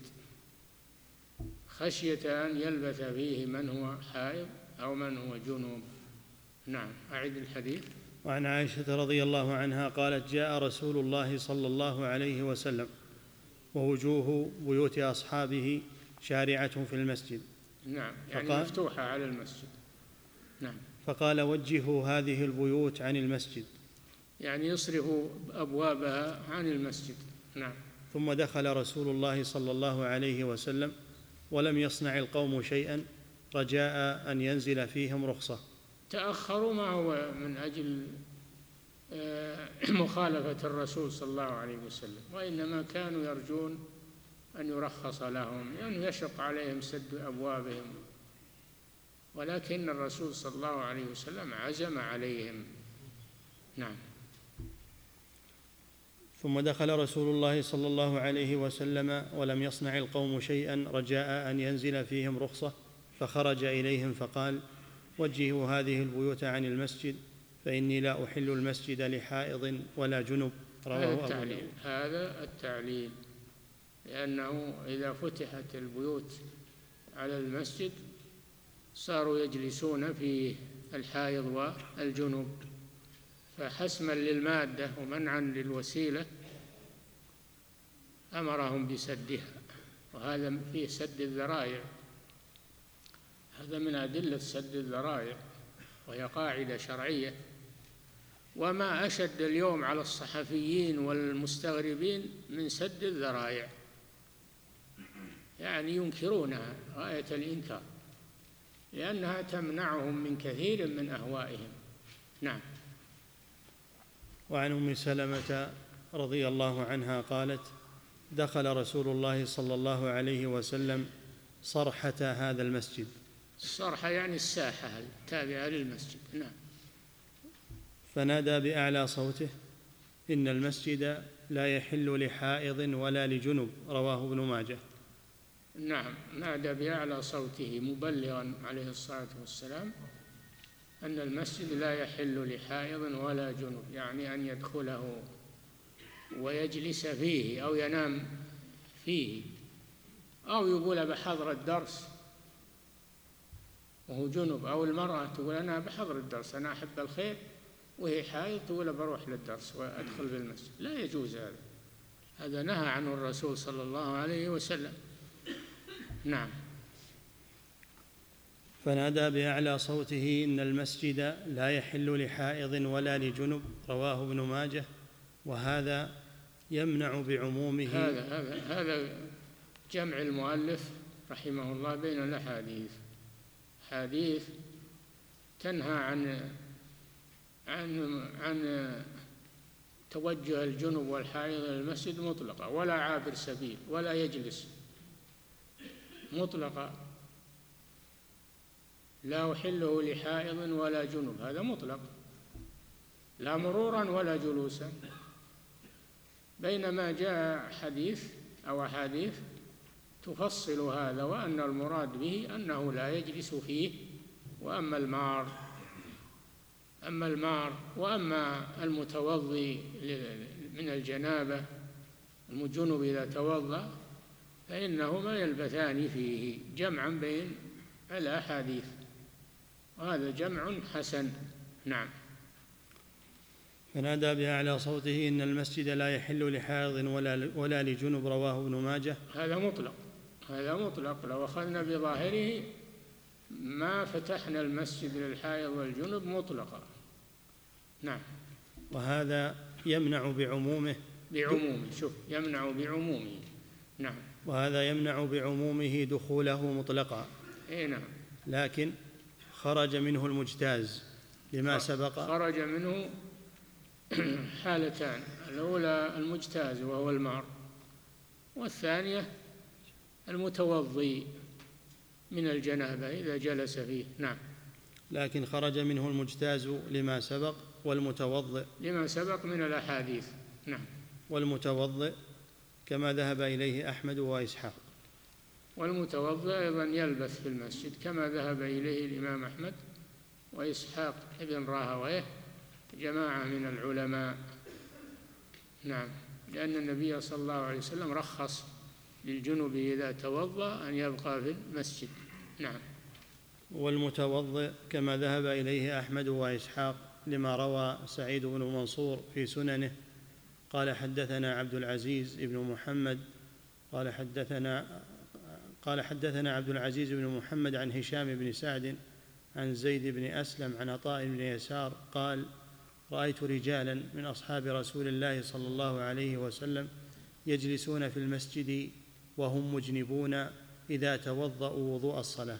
خشية أن يلبث فيه من هو حائض أو من هو جنوب. نعم. أعد الحديث. وعن عائشة رضي الله عنها قالت: جاء رسول الله صلى الله عليه وسلم ووجوه بيوت أصحابه شارعة في المسجد. نعم، يعني فقال مفتوحة على المسجد. نعم. فقال: وجهوا هذه البيوت عن المسجد، يعني يصرفوا أبوابها عن المسجد. نعم. ثم دخل رسول الله صلى الله عليه وسلم ولم يصنع القوم شيئا رجاء أن ينزل فيهم رخصة. تأخروا ما هو من أجل مخالفة الرسول صلى الله عليه وسلم، وإنما كانوا يرجون أن يرخص لهم لأنه يشق عليهم سد أبوابهم، ولكن الرسول صلى الله عليه وسلم عزم عليهم. نعم. ثم دخل رسول الله صلى الله عليه وسلم ولم يصنع القوم شيئا رجاء أن ينزل فيهم رخصة، فخرج إليهم فقال: وجهوا هذه البيوت عن المسجد فإني لا أحل المسجد لحائض ولا جنب. رواه هذا التعليل هذا التعليل لأنه إذا فتحت البيوت على المسجد صاروا يجلسون في الحائض والجنوب، فحسما للمادة ومنعا للوسيلة أمرهم بسدها، وهذا فيه سد الذرائع، هذا من أدلة سد الذرائع، وهي قاعدة شرعية. وما أشد اليوم على الصحفيين والمستغربين من سد الذرائع، يعني ينكرونها غاية الإنكار لأنها تمنعهم من كثير من أهوائهم. نعم. وعن أم سلمة رضي الله عنها قالت: دخل رسول الله صلى الله عليه وسلم صرحة هذا المسجد. الصرحة يعني الساحة التابعة للمسجد. نعم. فنادى بأعلى صوته: إن المسجد لا يحل لحائض ولا لجنب. رواه ابن ماجه. نعم، نادى بأعلى صوته مبلغا عليه الصلاة والسلام أن المسجد لا يحل لحائض ولا جنب، يعني أن يدخله ويجلس فيه أو ينام فيه أو يقول بحضر الدرس وهو جنب، أو المرأة تقول أنا بحضر الدرس أنا أحب الخير وهي حائض تقول بروح للدرس وأدخل في المسجد، لا يجوز هذا، هذا نهى عنه الرسول صلى الله عليه وسلم. نعم. فنادى بأعلى صوته: إن المسجد لا يحل لحائض ولا لجنب. رواه ابن ماجه. وهذا يمنع بعمومه. هذا هذا هذا جمع المؤلف رحمه الله بين الأحاديث، حديث تنهى عن عن عن توجه الجنب والحائض إلى المسجد مطلقا، ولا عابر سبيل ولا يجلس مطلقا، لا أحله لحائض ولا جنب، هذا مطلق، لا مرورا ولا جلوسا. بينما جاء حديث أو أحاديث تفصل هذا، وأن المراد به أنه لا يجلس فيه. وأما المار أما المار وأما المتوضي من الجنابة المجنب إذا توضأ فإنهما يلبثان فيه، جمعا بين الأحاديث، وهذا جمع حسن. نعم. فنادى بأعلى صوته: إن المسجد لا يحل لحائض ولا ولا لجنب. رواه ابن ماجه. هذا مطلق، هذا مطلق، لو أخذنا بظاهره ما فتحنا المسجد للحائض والجنب مطلقا. نعم. وهذا يمنع بعمومه. بعمومه، شوف، يمنع بعمومه. نعم. وهذا يمنع بعمومه دخوله مطلقا. إيه نعم. لكن خرج منه المجتاز لما سبق. خرج منه حالتان، الأولى المجتاز وهو المار، والثانية المتوضي من الجنابة إذا جلس فيه. نعم. لكن خرج منه المجتاز لما سبق، والمتوضئ لما سبق من الأحاديث. نعم. والمتوضئ كما ذهب إليه أحمد وإسحاق. والمتوضئ أيضا يلبث في المسجد كما ذهب إليه الإمام أحمد وإسحاق ابن راهويه جماعة من العلماء. نعم. لأن النبي صلى الله عليه وسلم رخص للجنب إذا توضأ أن يبقى في المسجد. نعم. والمتوضئ كما ذهب إليه أحمد وإسحاق لما روى سعيد بن منصور في سننه قال: حدثنا عبد العزيز بن محمد قال حدثنا قال حدثنا عبد العزيز بن محمد عن هشام بن سعد عن زيد بن أسلم عن عطاء بن يسار قال: رأيت رجالا من أصحاب رسول الله صلى الله عليه وسلم يجلسون في المسجد وهم مجنبون إذا توضأوا وضوء الصلاة.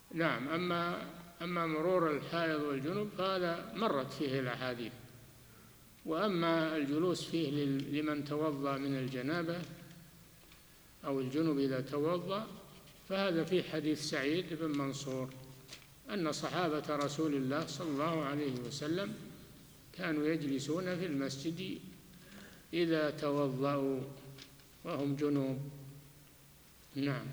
نعم. أما أما مرور الحائض والجنب فهذا مرت فيه الأحاديث، وأما الجلوس فيه لمن توضأ من الجنابة أو الجنب إذا توضأ فهذا في حديث سعيد بن منصور أن صحابة رسول الله صلى الله عليه وسلم كانوا يجلسون في المسجد إذا توضأوا وهم جنوب. نعم.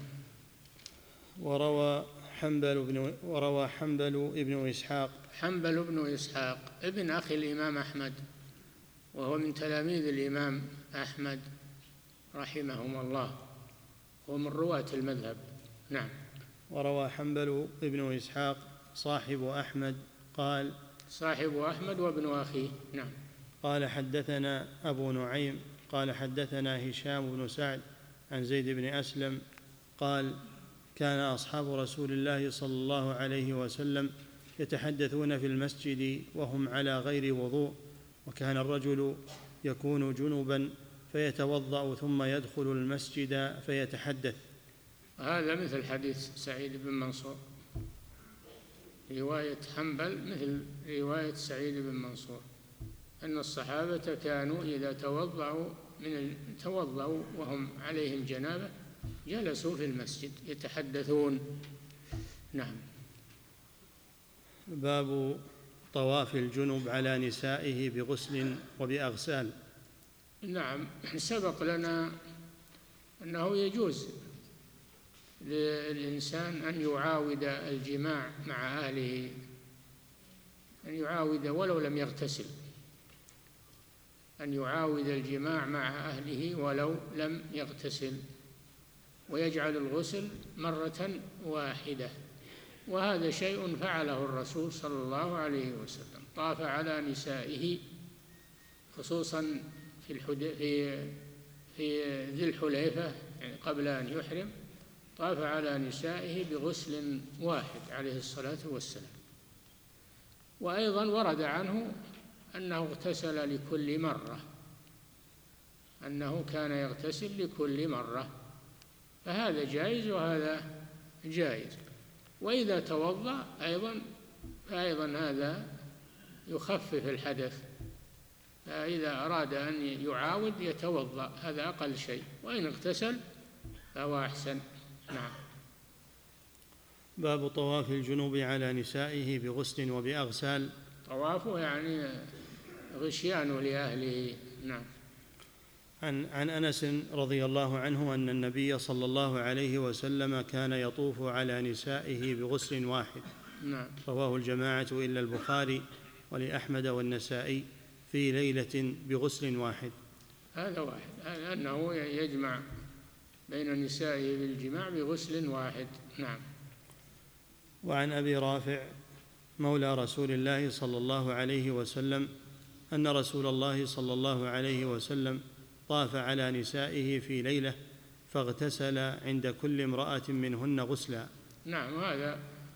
وروى حنبل بن وروى حنبل ابن إسحاق حنبل بن إسحاق ابن أخي الإمام أحمد، وهو من تلاميذ الإمام أحمد رحمهم الله، ومن رواة المذهب. نعم. وروى حنبل ابن إسحاق صاحب أحمد قال صاحب أحمد وابن أخيه. نعم. قال حدثنا أبو نعيم قال حدثنا هشام بن سعد عن زيد بن أسلم قال كان أصحاب رسول الله صلى الله عليه وسلم يتحدثون في المسجد وهم على غير وضوء، وكان الرجل يكون جنبا فيتوضأ ثم يدخل المسجد فيتحدث. هذا مثل حديث سعيد بن منصور، رواية حنبل مثل رواية سعيد بن منصور، أن الصحابة كانوا إذا توضأوا من توضأوا وهم عليهم جنابة جلسوا في المسجد يتحدثون. نعم. باب طواف الجنب على نسائه بغسل وبأغسال. نعم، سبق لنا أنه يجوز للإنسان أن يعاود الجماع مع أهله، أن يعاود ولو لم يغتسل، أن يعاود الجماع مع أهله ولو لم يغتسل، ويجعل الغسل مرة واحدة. وهذا شيء فعله الرسول صلى الله عليه وسلم، طاف على نسائه خصوصا في في في ذي الحليفة يعني قبل أن يحرم، طاف على نسائه بغسل واحد عليه الصلاة والسلام. وأيضا ورد عنه أنه اغتسل لكل مرة، أنه كان يغتسل لكل مرة، فهذا جائز وهذا جائز. وإذا توضأ أيضا فأيضا هذا يخفف الحدث، فإذا أراد أن يعاود يتوضأ، هذا أقل شيء، وإن اغتسل فهو أحسن. نعم. باب طواف الجنوب على نسائه بغسل وبأغسال. طوافه يعني غشيانه لأهله. نعم. عن, عن أنس رضي الله عنه أن النبي صلى الله عليه وسلم كان يطوف على نسائه بغسل واحد. نعم. رواه الجماعة إلا البخاري ولأحمد والنسائي في ليلة بغسل واحد. هذا واحد، أنه يجمع بين نسائه بالجماع بغسل واحد. نعم. وعن أبي رافع مولى رسول الله صلى الله عليه وسلم أن رسول الله صلى الله عليه وسلم طاف على نسائه في ليلة فاغتسل عند كل امرأة منهن غسلا. نعم، هذا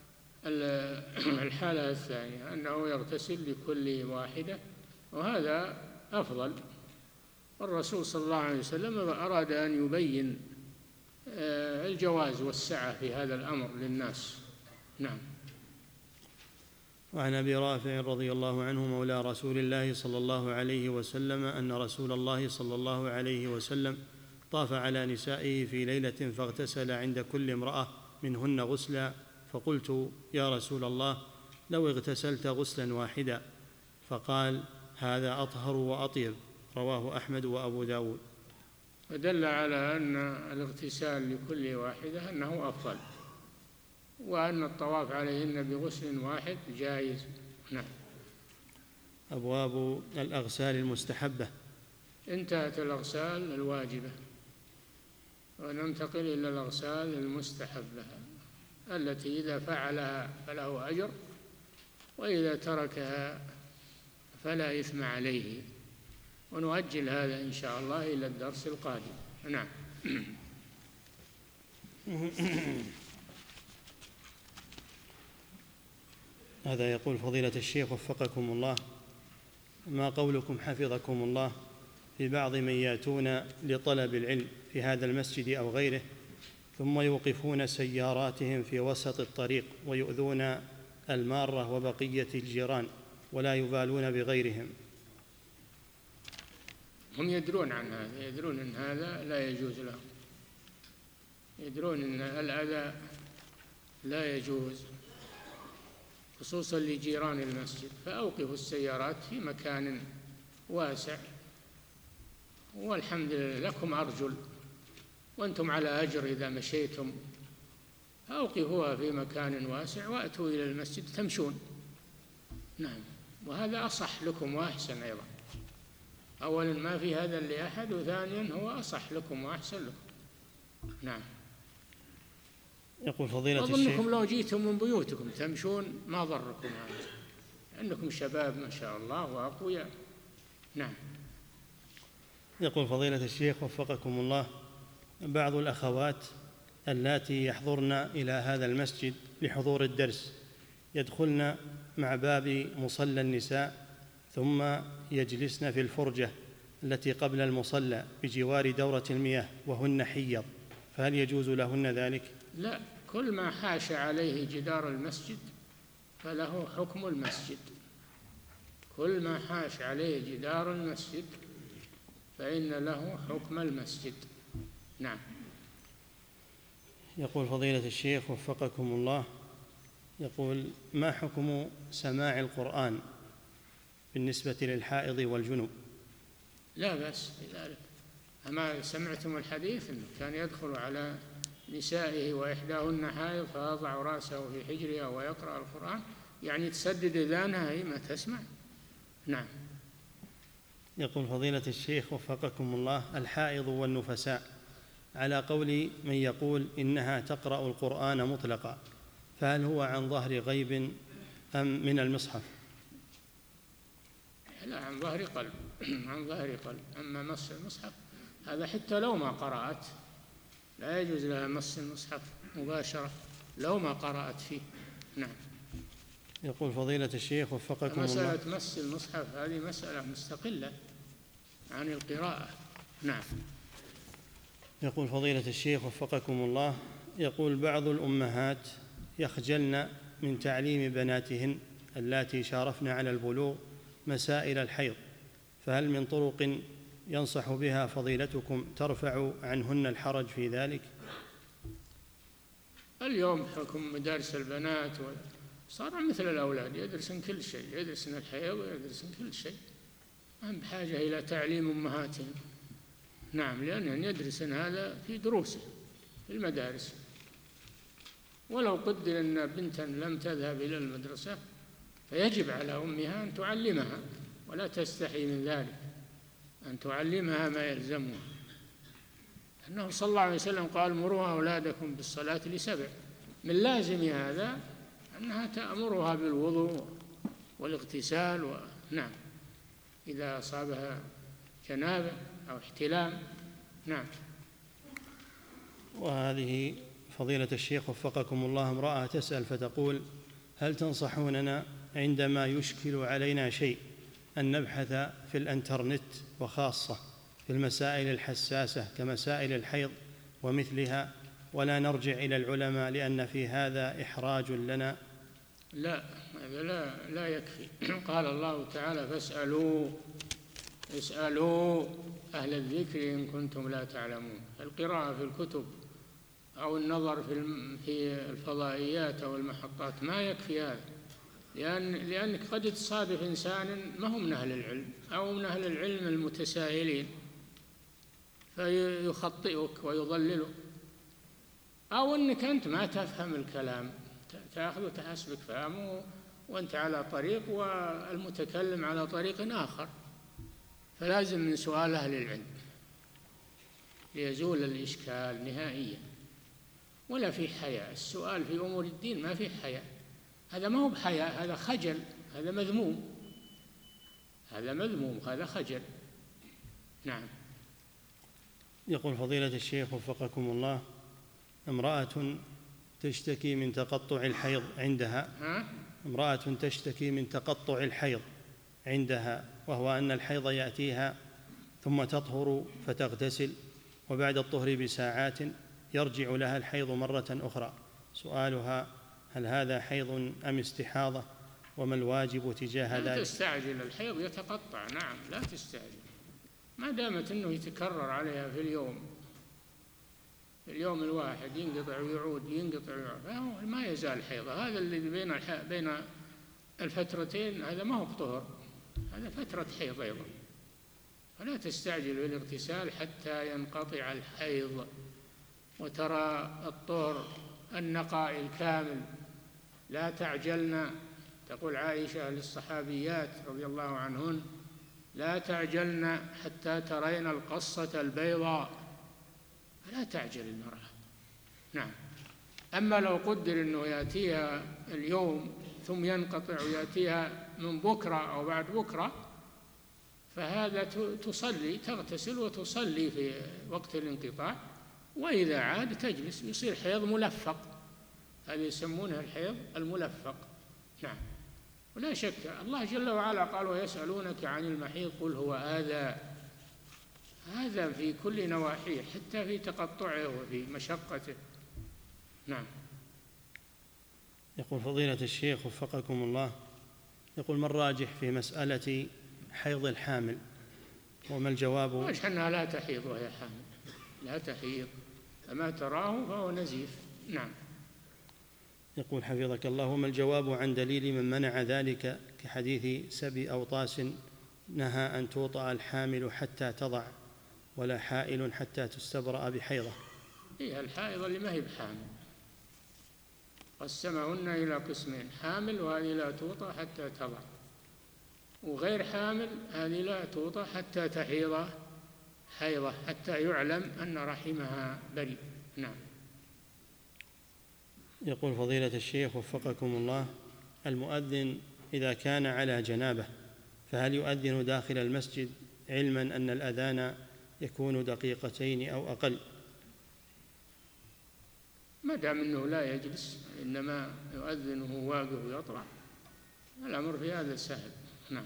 الحالة الثانية، أنه يغتسل لكل واحدة، وهذا أفضل. الرسول صلى الله عليه وسلم أراد أن يبين الجواز والسعة في هذا الأمر للناس. نعم. وعن أبي رافع رضي الله عنه مولى رسول الله صلى الله عليه وسلم أن رسول الله صلى الله عليه وسلم طاف على نسائه في ليلة فاغتسل عند كل امرأة منهن غسلا، فقلت يا رسول الله لو اغتسلت غسلا واحدا، فقال هذا أطهر وأطيب. رواه أحمد وأبو داود. ودل على أن الاغتسال لكل واحدة أنه أفضل، وأن الطواف عليهن بغسل واحد جائز. نعم. أبواب الأغسال المستحبة. انتهت الأغسال الواجبة، وننتقل إلى الأغسال المستحبة التي إذا فعلها فله أجر، وإذا تركها فلا إثم عليه. ونؤجل هذا إن شاء الله إلى الدرس القادم. نعم. هذا يقول فضيلة الشيخ وفقكم الله، ما قولكم حفظكم الله في بعض من يأتون لطلب العلم في هذا المسجد أو غيره ثم يوقفون سياراتهم في وسط الطريق ويؤذون المارة وبقية الجيران ولا يبالون بغيرهم؟ هم يدرون عن هذا، يدرون أن هذا لا يجوز لهم، يدرون أن الأذى لا يجوز، خصوصا لجيران المسجد. فأوقفوا السيارات في مكان واسع، والحمد لله لكم أرجل وأنتم على أجر إذا مشيتم، أوقفوها في مكان واسع وأتوا إلى المسجد تمشون. نعم، وهذا أصح لكم وأحسن أيضا. أولا ما في هذا لأحد، وثانيا هو أصح لكم وأحسن لكم. نعم. يقول فضيلة الشيخ أظنكم لو جيتم من بيوتكم تمشون ما ضركم هذا، أنكم شباب ما شاء الله وأقوياء. نعم. يقول فضيلة الشيخ وفقكم الله، بعض الأخوات اللاتي يحضرن إلى هذا المسجد لحضور الدرس يدخلن مع باب مصلى النساء ثم يجلسن في الفرجة التي قبل المصلى بجوار دورة المياه وهن حيض، فهل يجوز لهن ذلك؟ لا، كل ما حاش عليه جدار المسجد فله حكم المسجد، كل ما حاش عليه جدار المسجد فإن له حكم المسجد. نعم. يقول فضيلة الشيخ وفقكم الله، يقول ما حكم سماع القرآن بالنسبة للحائض والجنب؟ لا بأس بذلك. أما سمعتم الحديث أنه كان يدخل على نسائه وإحداهن حائض فيضع رأسه في حجرها ويقرأ القرآن، يعني تسدد أذانها هي ما تسمع. نعم. يقول فضيلة الشيخ وفقكم الله، الحائض والنفساء على قول من يقول إنها تقرأ القرآن مطلقا، فهل هو عن ظهر غيب أم من المصحف؟ لا، عن ظهر قلب عن ظهر قلب. أما مس المصحف هذا حتى لو ما قرأت لا يجوز لها مس المصحف مباشرة لو ما قرأت فيه. نعم. يقول فضيلة الشيخ وفقكم الله، مسألة مس المصحف هذه مسألة مستقلة عن القراءة. نعم. يقول فضيلة الشيخ وفقكم الله، يقول بعض الأمهات يخجلن من تعليم بناتهن اللاتي شارفن على البلوغ مسائل الحيض، فهل من طرق ينصح بها فضيلتكم ترفع عنهن الحرج في ذلك؟ اليوم حكم مدارس البنات صار مثل الأولاد، يدرسن كل شيء، يدرسن الحيض ويدرسن كل شيء، ما هم بحاجة إلى تعليم أمهاتهم. نعم، لأنهن يدرسن هذا في دروسه في المدارس. ولو قدر أن بنتا لم تذهب إلى المدرسة فيجب على أمها أن تعلمها، ولا تستحي من ذلك، أن تعلمها ما يلزمها. أنه صلى الله عليه وسلم قال مروا أولادكم بالصلاة لسبع، من لازم هذا أنها تأمرها بالوضوء والاغتسال و... نعم، إذا أصابها جنابة أو احتلام. نعم. وهذه فضيلة الشيخ وفقكم الله امرأة تسأل فتقول: هل تنصحوننا عندما يشكل علينا شيء أن نبحث في الإنترنت، وخاصة في المسائل الحساسة كمسائل الحيض ومثلها، ولا نرجع إلى العلماء لأن في هذا إحراج لنا؟ لا، هذا لا, لا يكفي. قال الله تعالى: فاسألوا اسألوا أهل الذكر إن كنتم لا تعلمون. القراءة في الكتب أو النظر في الفضائيات أو المحطات ما يكفي هذا، لأن لأنك قد تصادف إنسانا ما هو من أهل العلم أو من أهل العلم المتساهلين فيخطئك ويضللك، أو أنك أنت ما تفهم الكلام، تأخذ تحسبك فهمه وأنت على طريق والمتكلم على طريق آخر، فلازم من سؤال أهل العلم ليزول الإشكال نهائيا. ولا في حياء، السؤال في أمور الدين ما في حياء، هذا ما هو بحياء، هذا خجل، هذا مذموم، هذا مذموم، هذا خجل. نعم. يقول فضيلة الشيخ وفقكم الله: امرأة تشتكي من تقطع الحيض عندها ها؟ امرأة تشتكي من تقطع الحيض عندها، وهو أن الحيض يأتيها ثم تطهر فتغتسل، وبعد الطهر بساعات يرجع لها الحيض مرة أخرى. سؤالها: هل هذا حيض أم استحاضة؟ وما الواجب تجاه ذلك؟ لا تستعجل، الحيض يتقطع. نعم، لا تستعجل، ما دامت أنه يتكرر عليها في اليوم في اليوم الواحد ينقطع ويعود ينقطع ويعود فهو ما يزال حيضة. هذا اللي بين بين الفترتين هذا ما هو بطهر، هذا فترة حيض أيضا. فلا تستعجل بالاغتسال حتى ينقطع الحيض. وترى الطهر النقاء الكامل، لا تعجلن. تقول عائشة للصحابيات رضي الله عنهن: لا تعجلن حتى ترين القصة البيضاء. فلا تعجل المرأة. نعم. أما لو قدر أنه يأتيها اليوم ثم ينقطع ويأتيها من بكرة أو بعد بكرة، فهذا تصلي تغتسل وتصلي في وقت الانقطاع، وإذا عاد تجلس، يصير حيض ملفق. هذه يسمونها الحيض الملفق. نعم. ولا شك الله جل وعلا قال: ويسألونك عن المحيض قل هو آذى. هذا في كل نواحيه، حتى في تقطعه وفي مشقته. نعم. يقول فضيلة الشيخ وفقكم الله، يقول: ما الراجح في مسألة حيض الحامل وما الجواب؟ راجح أنها لا تحيض وهي حامل، لا تحيض، فما تراه فهو نزيف. نعم. يقول حفظك الله: وما الجواب عن دليل من منع ذلك كحديث سبي أوطاس نهى أن توطأ الحامل حتى تضع، ولا حائل حتى تستبرأ بحيضة؟ هي الحائض اللي ما هي بحامل، قسمهن إلى قسمين: حامل وهذه لا توطأ حتى تضع، وغير حامل هذه لا توطأ حتى تحيض حيضة، حتى يعلم أن رحمها بريء. نعم. يقول فضيلة الشيخ وفقكم الله: المؤذن إذا كان على جنابه فهل يؤذن داخل المسجد علما أن الأذان يكون دقيقتين أو أقل؟ ما دام أنه لا يجلس إنما يؤذن وهو واقف ويطلع، الأمر في هذا سهل. نعم.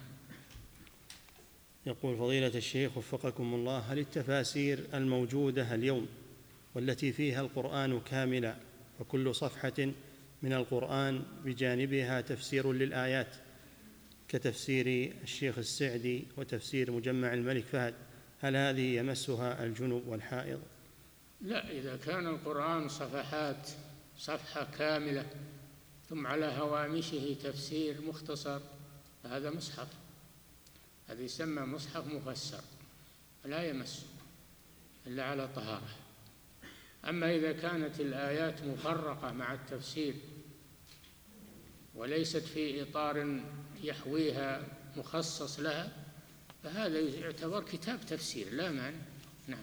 يقول فضيلة الشيخ وفقكم الله: هل التفاسير الموجودة اليوم والتي فيها القرآن كاملا وكل صفحة من القرآن بجانبها تفسير للآيات كتفسير الشيخ السعدي وتفسير مجمع الملك فهد، هل هذه يمسها الجنب والحائض؟ لا، إذا كان القرآن صفحات صفحة كاملة ثم على هوامشه تفسير مختصر فهذا مصحف، هذا يسمى مصحف مفسر، لا يمس إلا على طهارة. أما إذا كانت الآيات مفرقة مع التفسير وليست في إطار يحويها مخصص لها فهذا يعتبر كتاب تفسير لا مانع. نعم.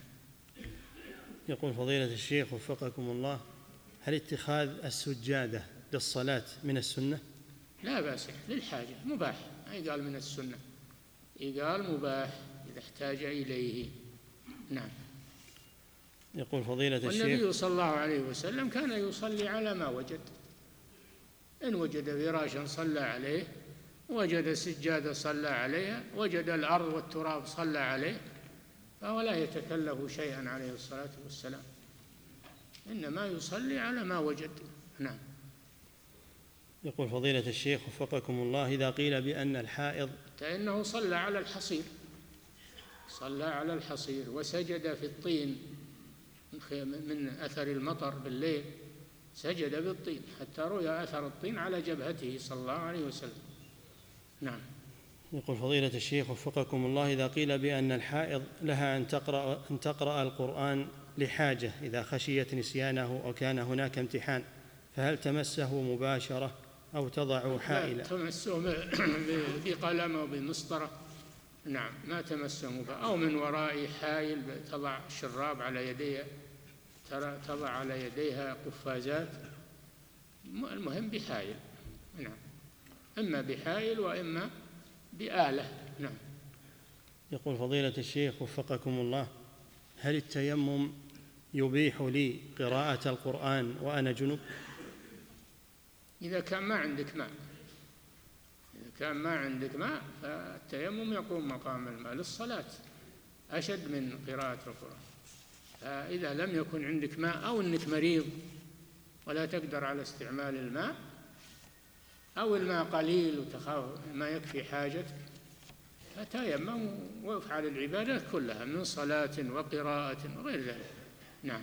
يقول فضيلة الشيخ وفقكم الله: هل اتخاذ السجادة للصلاة من السنة؟ لا بأس، للحاجة مباح، ما يقال من السنة، يقال مباح إذا احتاج إليه. نعم. يقول فضيلة الشيخ: والنبي صلى الله عليه وسلم كان يصلي على ما وجد، إن وجد فراشا صلى عليه، وجد سجادة صلى عليها، وجد الأرض والتراب صلى عليه، فهو لا يتكلف شيئا عليه الصلاة والسلام، إنما يصلي على ما وجد. نعم. يقول فضيلة الشيخ وفقكم الله: إذا قيل بأن الحائض فإنه صلى على الحصير، صلى على الحصير وسجد في الطين من أثر المطر بالليل، سجد بالطين حتى رؤي أثر الطين على جبهته صلى الله عليه وسلم. نعم. يقول فضيلة الشيخ وفقكم الله: إذا قيل بأن الحائض لها أن تقرأ, أن تقرأ القرآن لحاجة إذا خشيت نسيانه أو كان هناك امتحان، فهل تمسه مباشرة أو تضع حائلا؟ تمسه بقلم أو بمسطرة. نعم، ما تمسه مباشرة، أو من وراء حائل تضع الشراب على يديها، تضع على يديها قفازات، المهم بحائل. نعم، إما بحائل وإما بآلة. نعم. يقول فضيلة الشيخ وفقكم الله: هل التيمم يبيح لي قراءة القرآن وأنا جنب؟ إذا كان ما عندك ماء، إذا كان ما عندك ماء فالتيمم يقوم مقام الماء للصلاة أشد من قراءة القرآن. فإذا لم يكن عندك ماء أو أنك مريض ولا تقدر على استعمال الماء، أو الماء قليل وتخاف ما يكفي حاجتك، فتيمم وافعل العبادات كلها من صلاة وقراءة وغير ذلك. نعم.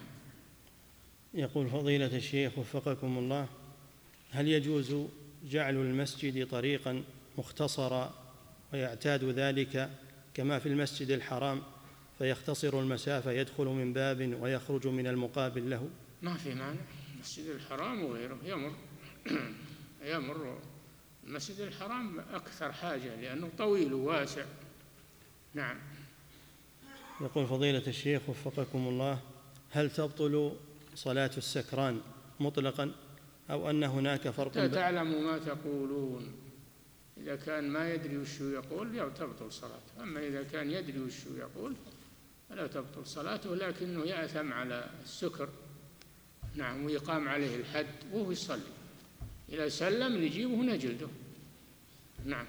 يقول فضيلة الشيخ وفقكم الله: هل يجوز جعل المسجد طريقا مختصرا ويعتاد ذلك كما في المسجد الحرام فيختصر المسافة، يدخل من باب ويخرج من المقابل له؟ ما في مانع، المسجد الحرام وغيره يمر يمر المسجد الحرام أكثر حاجة لأنه طويل وواسع. نعم. يقول فضيلة الشيخ وفقكم الله: هل تبطل صلاة السكران مطلقا أو أن هناك فرق؟ لا تعلموا ما تقولون. إذا كان ما يدري وش يقول تبطل صلاته، أما إذا كان يدري وش يقول فلا تبطل صلاته، لكنه يأثم على السكر. نعم. ويقام عليه الحد وهو يصلي، إذا سلم نجيبه نجلده. نعم.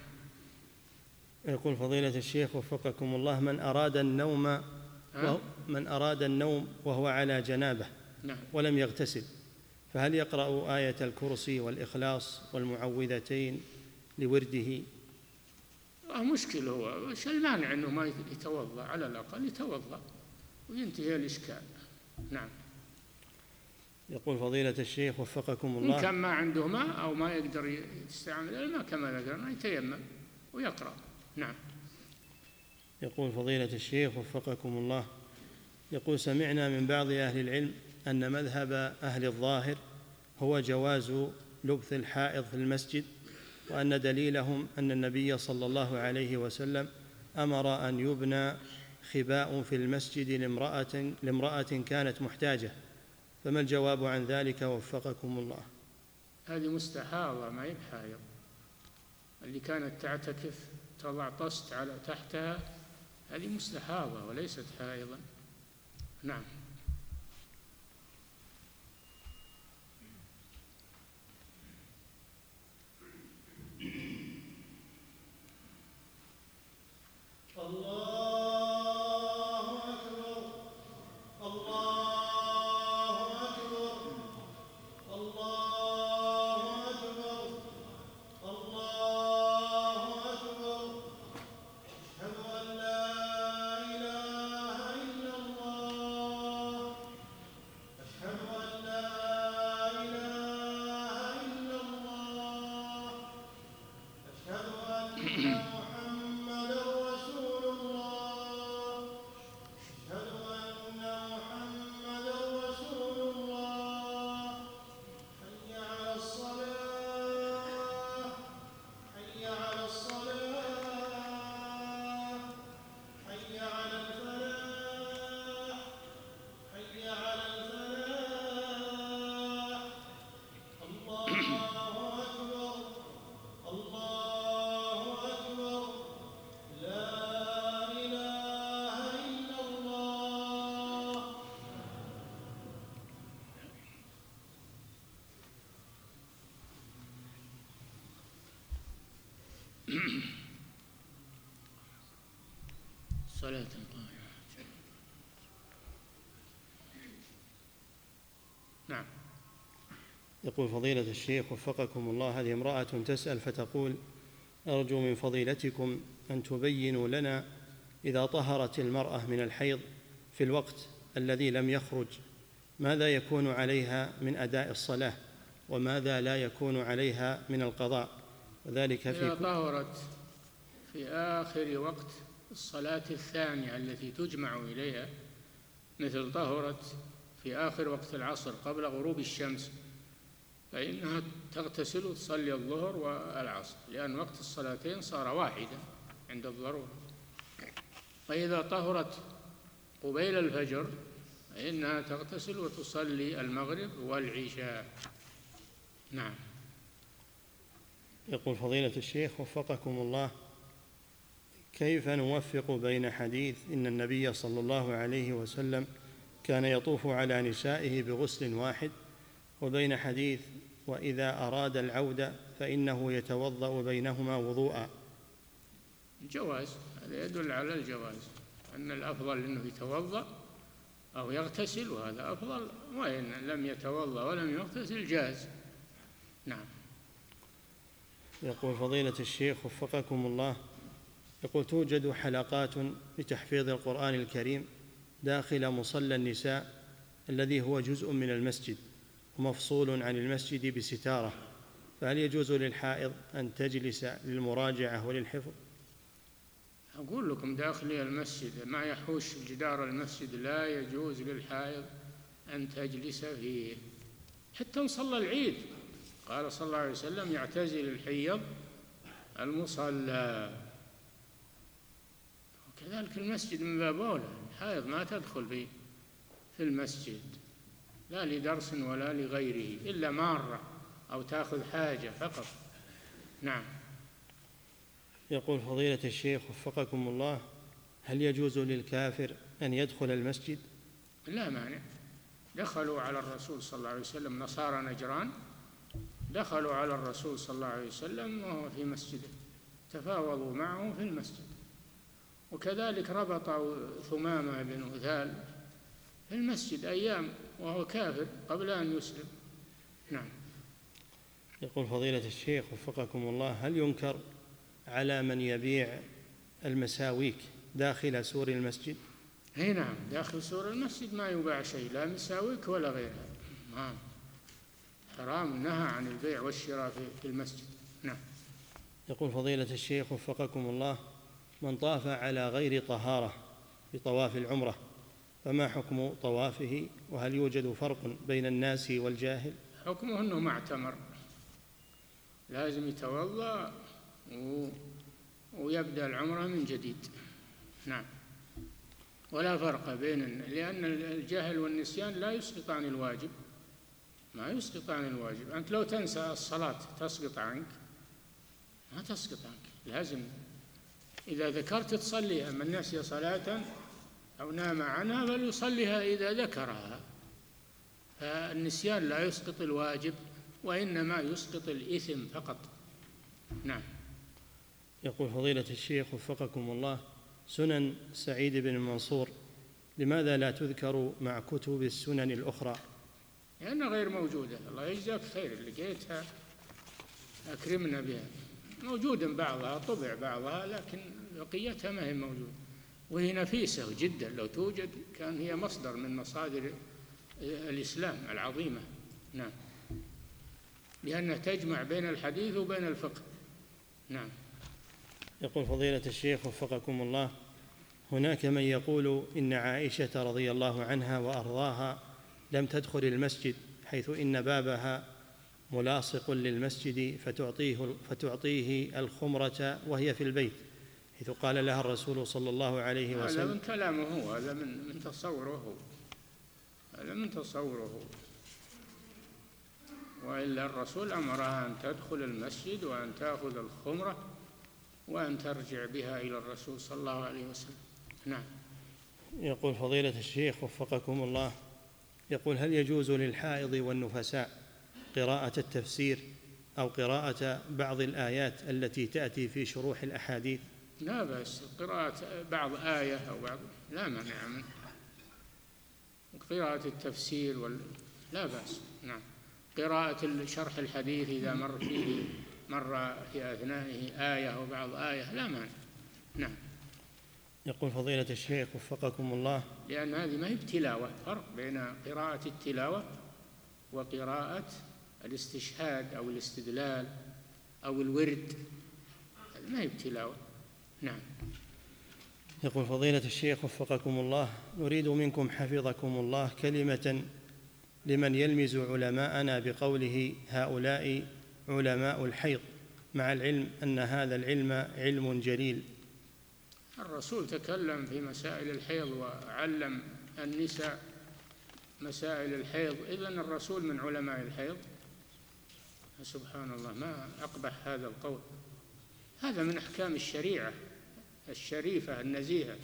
يقول فضيلة الشيخ وفقكم الله: من أراد النوم وهو من أراد النوم وهو على جنابه نعم. ولم يغتسل، فهل يقرأ آية الكرسي والإخلاص والمعوذتين لورده؟ آه مشكل، هو وش المانع أنه ما يتوضأ؟ على الأقل يتوضأ وينتهي الإشكال. نعم. يقول فضيلة الشيخ وفقكم الله: إن كان ما عنده ماء أو ما يقدر يستعمل الماء كما ذكرنا يتيمم ويقرأ. نعم. يقول فضيلة الشيخ وفقكم الله: يقول سمعنا من بعض أهل العلم أن مذهب أهل الظاهر هو جواز لبث الحائض في المسجد، وأن دليلهم أن النبي صلى الله عليه وسلم أمر أن يبنى خباء في المسجد لامرأة, لامرأة كانت محتاجة، فما الجواب عن ذلك وفقكم الله؟ هذه مستحاضة ما هي بحائض، اللي كانت تعتكف تضع طست على تحتها هذه مستحاضة وليست حائضا. نعم. صلاة قائمة. نعم. يقول فضيلة الشيخ وفقكم الله: هذه امرأة تسأل فتقول: أرجو من فضيلتكم أن تبينوا لنا إذا طهرت المرأة من الحيض في الوقت الذي لم يخرج ماذا يكون عليها من أداء الصلاة وماذا لا يكون عليها من القضاء، وذلك في إذا طهرت في آخر وقت الصلاة الثانية التي تجمع إليها، مثل طهرت في آخر وقت العصر قبل غروب الشمس، فإنها تغتسل وتصلي الظهر والعصر، لأن وقت الصلاتين صار واحدا عند الضرورة. فإذا طهرت قبيل الفجر فإنها تغتسل وتصلي المغرب والعشاء. نعم. يقول فضيلة الشيخ وفقكم الله: كيف نوفق بين حديث إن النبي صلى الله عليه وسلم كان يطوف على نسائه بغسل واحد وبين حديث وإذا أراد العودة فإنه يتوضأ بينهما وضوءا؟ جواز، هذا يدل على الجواز، أن الأفضل أنه يتوضأ أو يغتسل، وهذا أفضل، وإن لم يتوضأ ولم يغتسل جاز. نعم. يقول فضيلة الشيخ وفقكم الله: يقول: توجد حلقات لتحفيظ القرآن الكريم داخل مصلى النساء الذي هو جزء من المسجد ومفصول عن المسجد بستارة، فهل يجوز للحائض أن تجلس للمراجعة وللحفظ؟ أقول لكم داخل المسجد ما يحوش جدار المسجد لا يجوز للحائض أن تجلس فيه، حتى نصلى العيد قال صلى الله عليه وسلم: يعتزل الحيض المصلى. وكذلك المسجد من باب أولى، الحائض ما تدخل في في المسجد لا لدرس ولا لغيره إلا مارة أو تأخذ حاجة فقط. نعم. يقول: فضيلة الشيخ وفقكم الله، هل يجوز للكافر أن يدخل المسجد؟ لا مانع، دخلوا على الرسول صلى الله عليه وسلم نصارى نجران، دخلوا على الرسول صلى الله عليه وسلم وهو في مسجده، تفاوضوا معه في المسجد. وكذلك ربطوا ثمامة بن أثال في المسجد أيام وهو كافر قبل أن يسلم. نعم. يقول: فضيلة الشيخ وفقكم الله، هل ينكر على من يبيع المساويك داخل سور المسجد؟ اي نعم، داخل سور المسجد ما يباع شيء، لا مساويك ولا غيرها. نعم، حرام، نهى عن البيع والشراء في المسجد. نعم. يقول: فضيلة الشيخ وفقكم الله، من طاف على غير طهارة في طواف العمرة فما حكم طوافه؟ وهل يوجد فرق بين الناس والجاهل؟ حكمه أنه ما اعتمر، لازم يتوضأ ويبدأ العمرة من جديد. نعم. ولا فرق بين، لأن الجهل والنسيان لا يسقطان الواجب، ما يسقطان الواجب. أنت لو تنسى الصلاة تسقط عنك؟ ما تسقط عنك، لازم إذا ذكرت تصليها. من نسي صلاة أو نام عنها فليصليها إذا ذكرها. فالنسيان لا يسقط الواجب، وإنما يسقط الإثم فقط. نعم. يقول: فضيلة الشيخ وفقكم الله، سنن سعيد بن المنصور لماذا لا تذكر مع كتب السنن الأخرى؟ لأنها غير موجودة. الله يجزاك خير، لقيتها أكرمنا بها. موجودة بعضها، طبع بعضها، لكن بقيتها ما هي موجودة، وهي نفيسة جدا. لو توجد كان هي مصدر من مصادر الإسلام العظيمة. نعم، لأنها تجمع بين الحديث وبين الفقه. نعم. يقول: فضيلة الشيخ وفقكم الله، هناك من يقول إن عائشة رضي الله عنها وأرضاها لم تدخل المسجد، حيث إن بابها ملاصق للمسجد فتعطيه, فتعطيه الخمرة وهي في البيت، حيث قال لها الرسول صلى الله عليه وسلم. هذا من كلامه هو، هذا من, من تصوره هو، هذا من تصوره. وإلا الرسول أمرها أن تدخل المسجد وأن تأخذ الخمرة وأن ترجع بها إلى الرسول صلى الله عليه وسلم. نعم. يقول: فضيلة الشيخ وفقكم الله، يقول: هل يجوز للحائض والنفساء قراءة التفسير أو قراءة بعض الآيات التي تأتي في شروح الأحاديث؟ لا بأس، قراءة بعض آية أو بعض لا مانع منه، قراءة التفسير وال... لا بأس. نعم. قراءة شرح الحديث إذا مر فيه مر في أثنائه آية أو بعض آية لا مانع. نعم. يقول: فضيلة الشيخ وفقكم الله، لأن هذه ما هي بتلاوة، فرق بين قراءة التلاوة وقراءة الاستشهاد أو الاستدلال أو الورد، هذه ما هي بتلاوة. نعم. يقول: فضيلة الشيخ وفقكم الله، نريد منكم حفظكم الله كلمة لمن يلمز علماءنا بقوله هؤلاء علماء الحيض، مع العلم أن هذا العلم علم جليل. الرسول تكلم في مسائل الحيض وعلم النساء مسائل الحيض، إذن الرسول من علماء الحيض. سبحان الله، ما أقبح هذا القول، هذا من أحكام الشريعة الشريفة النزيهة.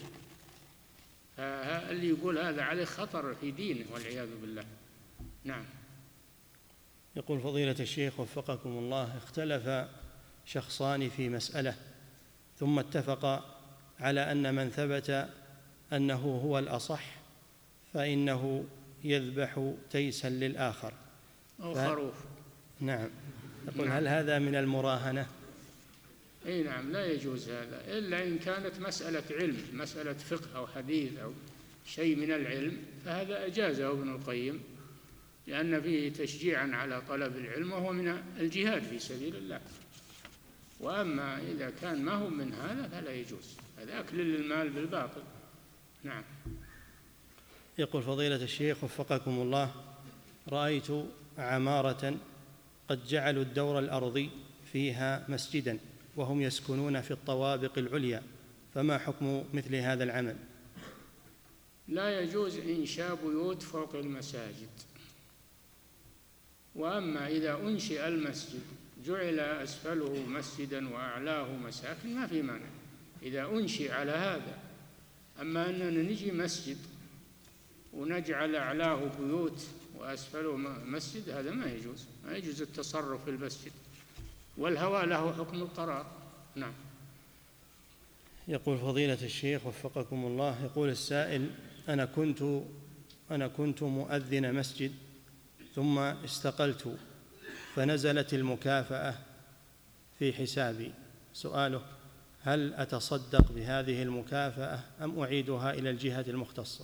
اللي يقول هذا عليه خطر في دينه والعياذ بالله. نعم. يقول: فضيلة الشيخ وفقكم الله، اختلف شخصان في مسألة ثم اتفقا على أن من ثبت أنه هو الأصح فإنه يذبح تيسا للآخر أو خروف. نعم. يقول: نعم. هل هذا من المراهنة؟ أي نعم، لا يجوز هذا إلا إن كانت مسألة علم، مسألة فقه أو حديث أو شيء من العلم، فهذا أجازه ابن القيم لأن فيه تشجيعا على طلب العلم، وهو من الجهاد في سبيل الله. وأما إذا كان ما هو من هذا فلا يجوز، هذا أكل للمال بالباطل. نعم. يقول فضيلة الشيخ وفقكم الله: رأيت عمارة قد جعلوا الدور الأرضي فيها مسجدا وهم يسكنون في الطوابق العليا، فما حكم مثل هذا العمل؟ لا يجوز إنشاء بيوت فوق المساجد. وأما إذا أنشئ المسجد جعل أسفله مسجدا وأعلاه مساكن ما في مانع إذا أنشئ على هذا. أما أننا نجي مسجد ونجعل أعلاه بيوت وأسفله مسجد، هذا ما يجوز، ما يجوز التصرف في المسجد، والهوى له حكم القرار. نعم. يقول فضيلة الشيخ وفقكم الله: يقول السائل: أنا كنت أنا كنت مؤذن مسجد ثم استقلت فنزلت المكافأة في حسابي، سؤاله: هل أتصدق بهذه المكافأة أم أعيدها إلى الجهة المختصة؟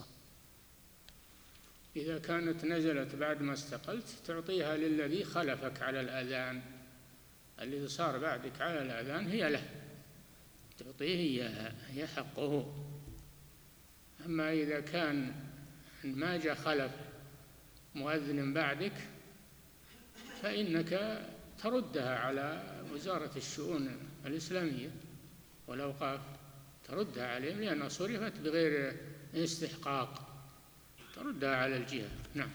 إذا كانت نزلت بعد ما استقلت تعطيها للذي خلفك على الأذان، الذي صار بعدك على الأذان هي له، تعطيه إياها، هي حقه. أما إذا كان ما جاء خلف مؤذن بعدك فإنك تردها على وزارة الشؤون الإسلامية والأوقاف، تردها عليهم لأنها صرفت بغير استحقاق، تردها على الجهة. نعم.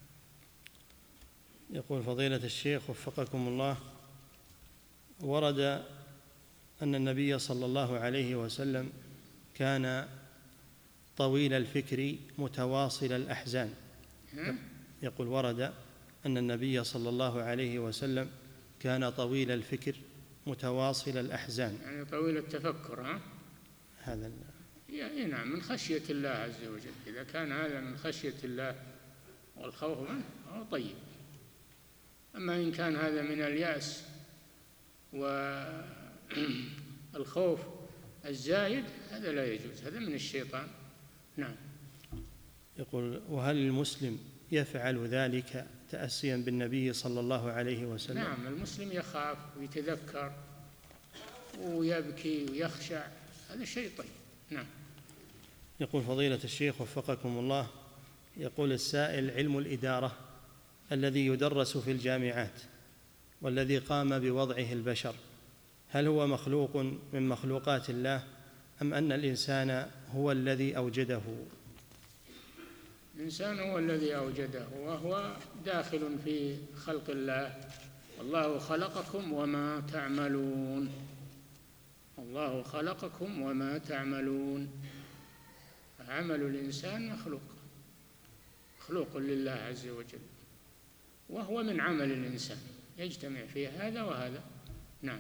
يقول فضيلة الشيخ وفقكم الله: ورد أن النبي صلى الله عليه وسلم كان طويل الفكر متواصل الأحزان. يقول ورد أن النبي صلى الله عليه وسلم كان طويل الفكر متواصل الأحزان، يعني طويل التفكر. ها؟ هذا يعني نعم، من خشية الله عز وجل. إذا كان هذا من خشية الله والخوف منه هو طيب. أما إن كان هذا من اليأس والخوف الزايد هذا لا يجوز، هذا من الشيطان. نعم. يقول: وهل المسلم يفعل ذلك تأسيا بالنبي صلى الله عليه وسلم؟ نعم، المسلم يخاف ويتذكر ويبكي ويخشع، هذا شيء طيب. نعم. يقول فضيلة الشيخ وفقكم الله: يقول السائل: علم الإدارة الذي يدرس في الجامعات والذي قام بوضعه البشر، هل هو مخلوق من مخلوقات الله أم أن الإنسان هو الذي أوجده؟ الإنسان هو الذي أوجده، وهو داخل في خلق الله. والله خلقكم وما تعملون، الله خلقكم وما تعملون. عمل الإنسان مخلوق مخلوق لله عز وجل، وهو من عمل الإنسان، يجتمع فيه هذا وهذا. نعم.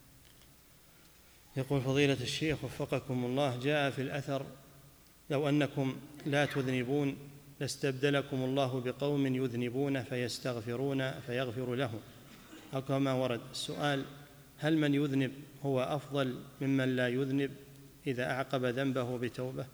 يقول فضيلة الشيخ وفقكم الله: جاء في الأثر: لو أنكم لا تذنبون لاستبدلكم الله بقوم يذنبون فيستغفرون فيغفر لهم، أو كما ورد. السؤال: هل من يذنب هو أفضل ممن لا يذنب إذا أعقب ذنبه بتوبة؟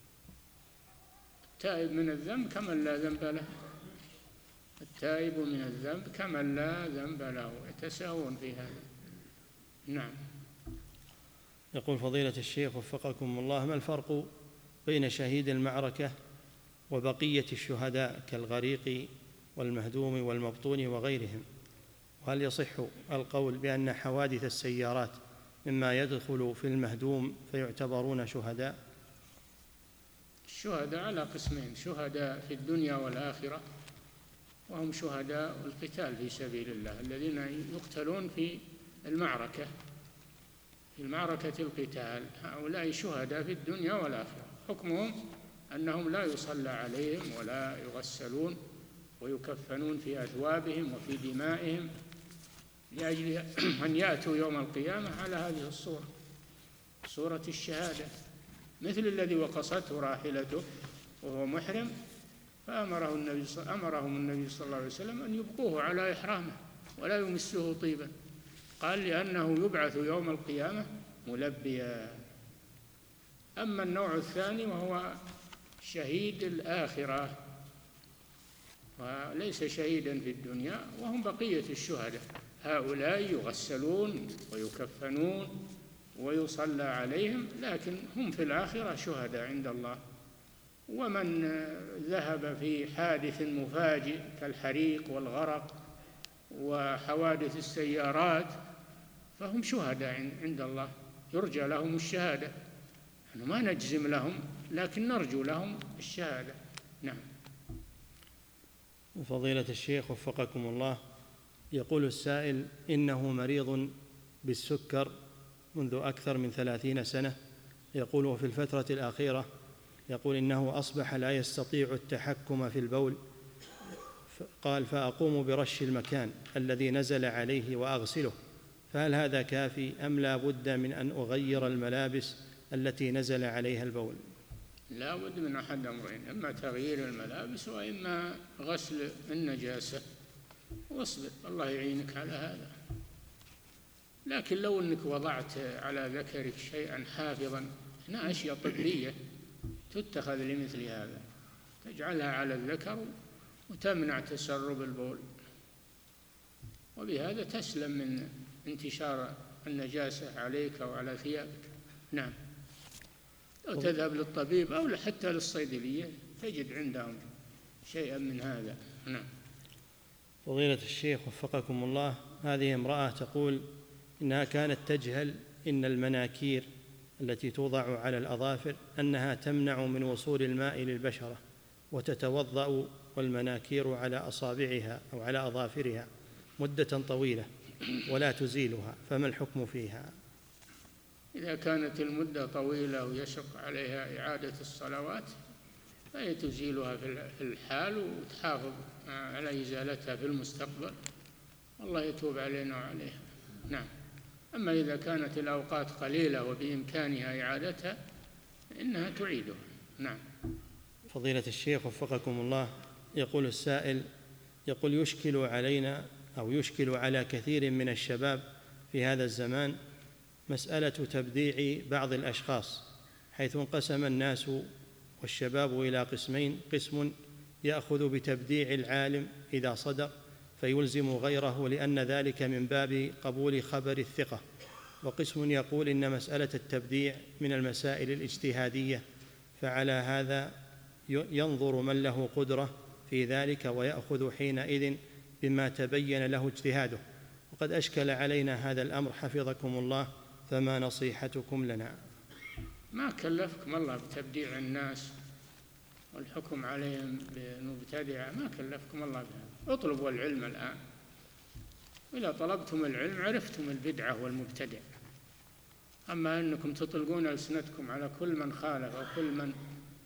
التائب من الذنب كمن لا ذنب له، التائب من الذنب كمن لا ذنب له، يتساوون في هذا. نعم. يقول فضيلة الشيخ وفقكم الله: ما الفرق بين شهيد المعركة وبقية الشهداء كالغريق والمهدوم والمبطون وغيرهم؟ وهل يصح القول بأن حوادث السيارات مما يدخل في المهدوم فيعتبرون شهداء؟ الشهداء على قسمين: شهداء في الدنيا والآخرة، وهم شهداء القتال في سبيل الله الذين يقتلون في المعركة في المعركة القتال، هؤلاء شهداء في الدنيا والآخرة، حكمهم أنهم لا يصلى عليهم ولا يغسلون ويكفنون في أثوابهم وفي دمائهم، لأجل أن يأتوا يوم القيامة على هذه الصورة، صورة الشهادة، مثل الذي وقصته راحلته وهو محرم فأمره النبي أمرهم النبي صلى الله عليه وسلم أن يبقوه على إحرامه ولا يمسوه طيبا، قال لأنه يبعث يوم القيامة ملبيا. أما النوع الثاني وهو شهيد الآخرة وليس شهيدا في الدنيا، وهم بقية الشهداء، هؤلاء يغسلون ويكفنون ويصلى عليهم، لكن هم في الآخرة شهداء عند الله. ومن ذهب في حادث مفاجئ كالحريق والغرق وحوادث السيارات فهم شهداء عند الله، يرجى لهم الشهادة. نحن ما نجزم لهم لكن نرجو لهم الشهادة. نعم. فضيلة الشيخ وفقكم الله، يقول السائل: إنه مريض بالسكر منذ أكثر من ثلاثين سنة، يقول وفي الفترة الأخيرة يقول إنه أصبح لا يستطيع التحكم في البول، قال فأقوم برش المكان الذي نزل عليه وأغسله، فهل هذا كافي أم لا بد من أن أغير الملابس التي نزل عليها البول؟ لا بد من أحد أمرين: إما تغيير الملابس وإما غسل النجاسة، واصبر الله يعينك على هذا. لكن لو أنك وضعت على ذكرك شيئا حافظا، هنا أشياء طبية تتخذ لمثل هذا، تجعلها على الذكر وتمنع تسرب البول، وبهذا تسلم من انتشار النجاسة عليك وعلى ثيابك. نعم. أو تذهب للطبيب أو حتى للصيدلية تجد عندهم شيئا من هذا. نعم. فضيلة الشيخ وفقكم الله، هذه امرأة تقول إنها كانت تجهل إن المناكير التي توضع على الأظافر أنها تمنع من وصول الماء للبشرة، وتتوضأ والمناكير على أصابعها أو على أظافرها مدة طويلة ولا تزيلها، فما الحكم فيها؟ إذا كانت المدة طويلة ويشق عليها إعادة الصلوات فهي تزيلها في الحال وتحافظ على إزالتها في المستقبل، الله يتوب علينا وعليها. نعم. أما إذا كانت الأوقات قليلة وبإمكانها إعادتها فإنها تعيدها. نعم. فضيلة الشيخ وفقكم الله، يقول السائل: يقول يشكل علينا أو يشكل على كثير من الشباب في هذا الزمان مسألة تبديع بعض الأشخاص، حيث انقسم الناس والشباب إلى قسمين: قسم يأخذ بتبديع العالم إذا صدق فيلزم غيره لأن ذلك من باب قبول خبر الثقة، وقسم يقول إن مسألة التبديع من المسائل الاجتهادية، فعلى هذا ينظر من له قدرة في ذلك ويأخذ حينئذ بما تبين له اجتهاده. وقد أشكل علينا هذا الأمر حفظكم الله، فما نصيحتكم لنا؟ ما كلفكم الله بتبديع الناس والحكم عليهم بمبتدعة، ما كلفكم الله بهذا. اطلبوا العلم الآن، إذا طلبتم العلم عرفتم البدعة والمبتدع. أما أنكم تطلقون ألسنتكم على كل من خالف أو كل من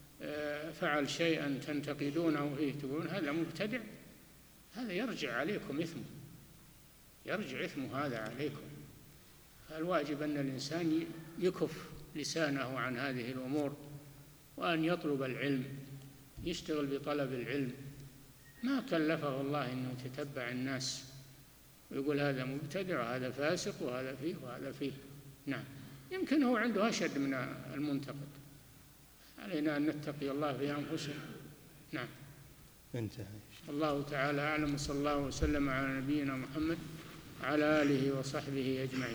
فعل شيئا تنتقدونه فيه تقولون هذا مبتدع، هذا يرجع عليكم إثم، يرجع إثم هذا عليكم. فالواجب أن الإنسان يكف لسانه عن هذه الأمور، وأن يطلب العلم، يشتغل بطلب العلم. ما كلفه الله أنه يتتبع الناس ويقول هذا مبتدع وهذا فاسق وهذا فيه وهذا فيه. نعم. يمكن هو عنده أشد من المنتقد. علينا أن نتقي الله في أنفسنا. نعم. انتهى. الله تعالى أعلم، صلى الله وسلم على نبينا محمد وعلى آله وصحبه أجمعين.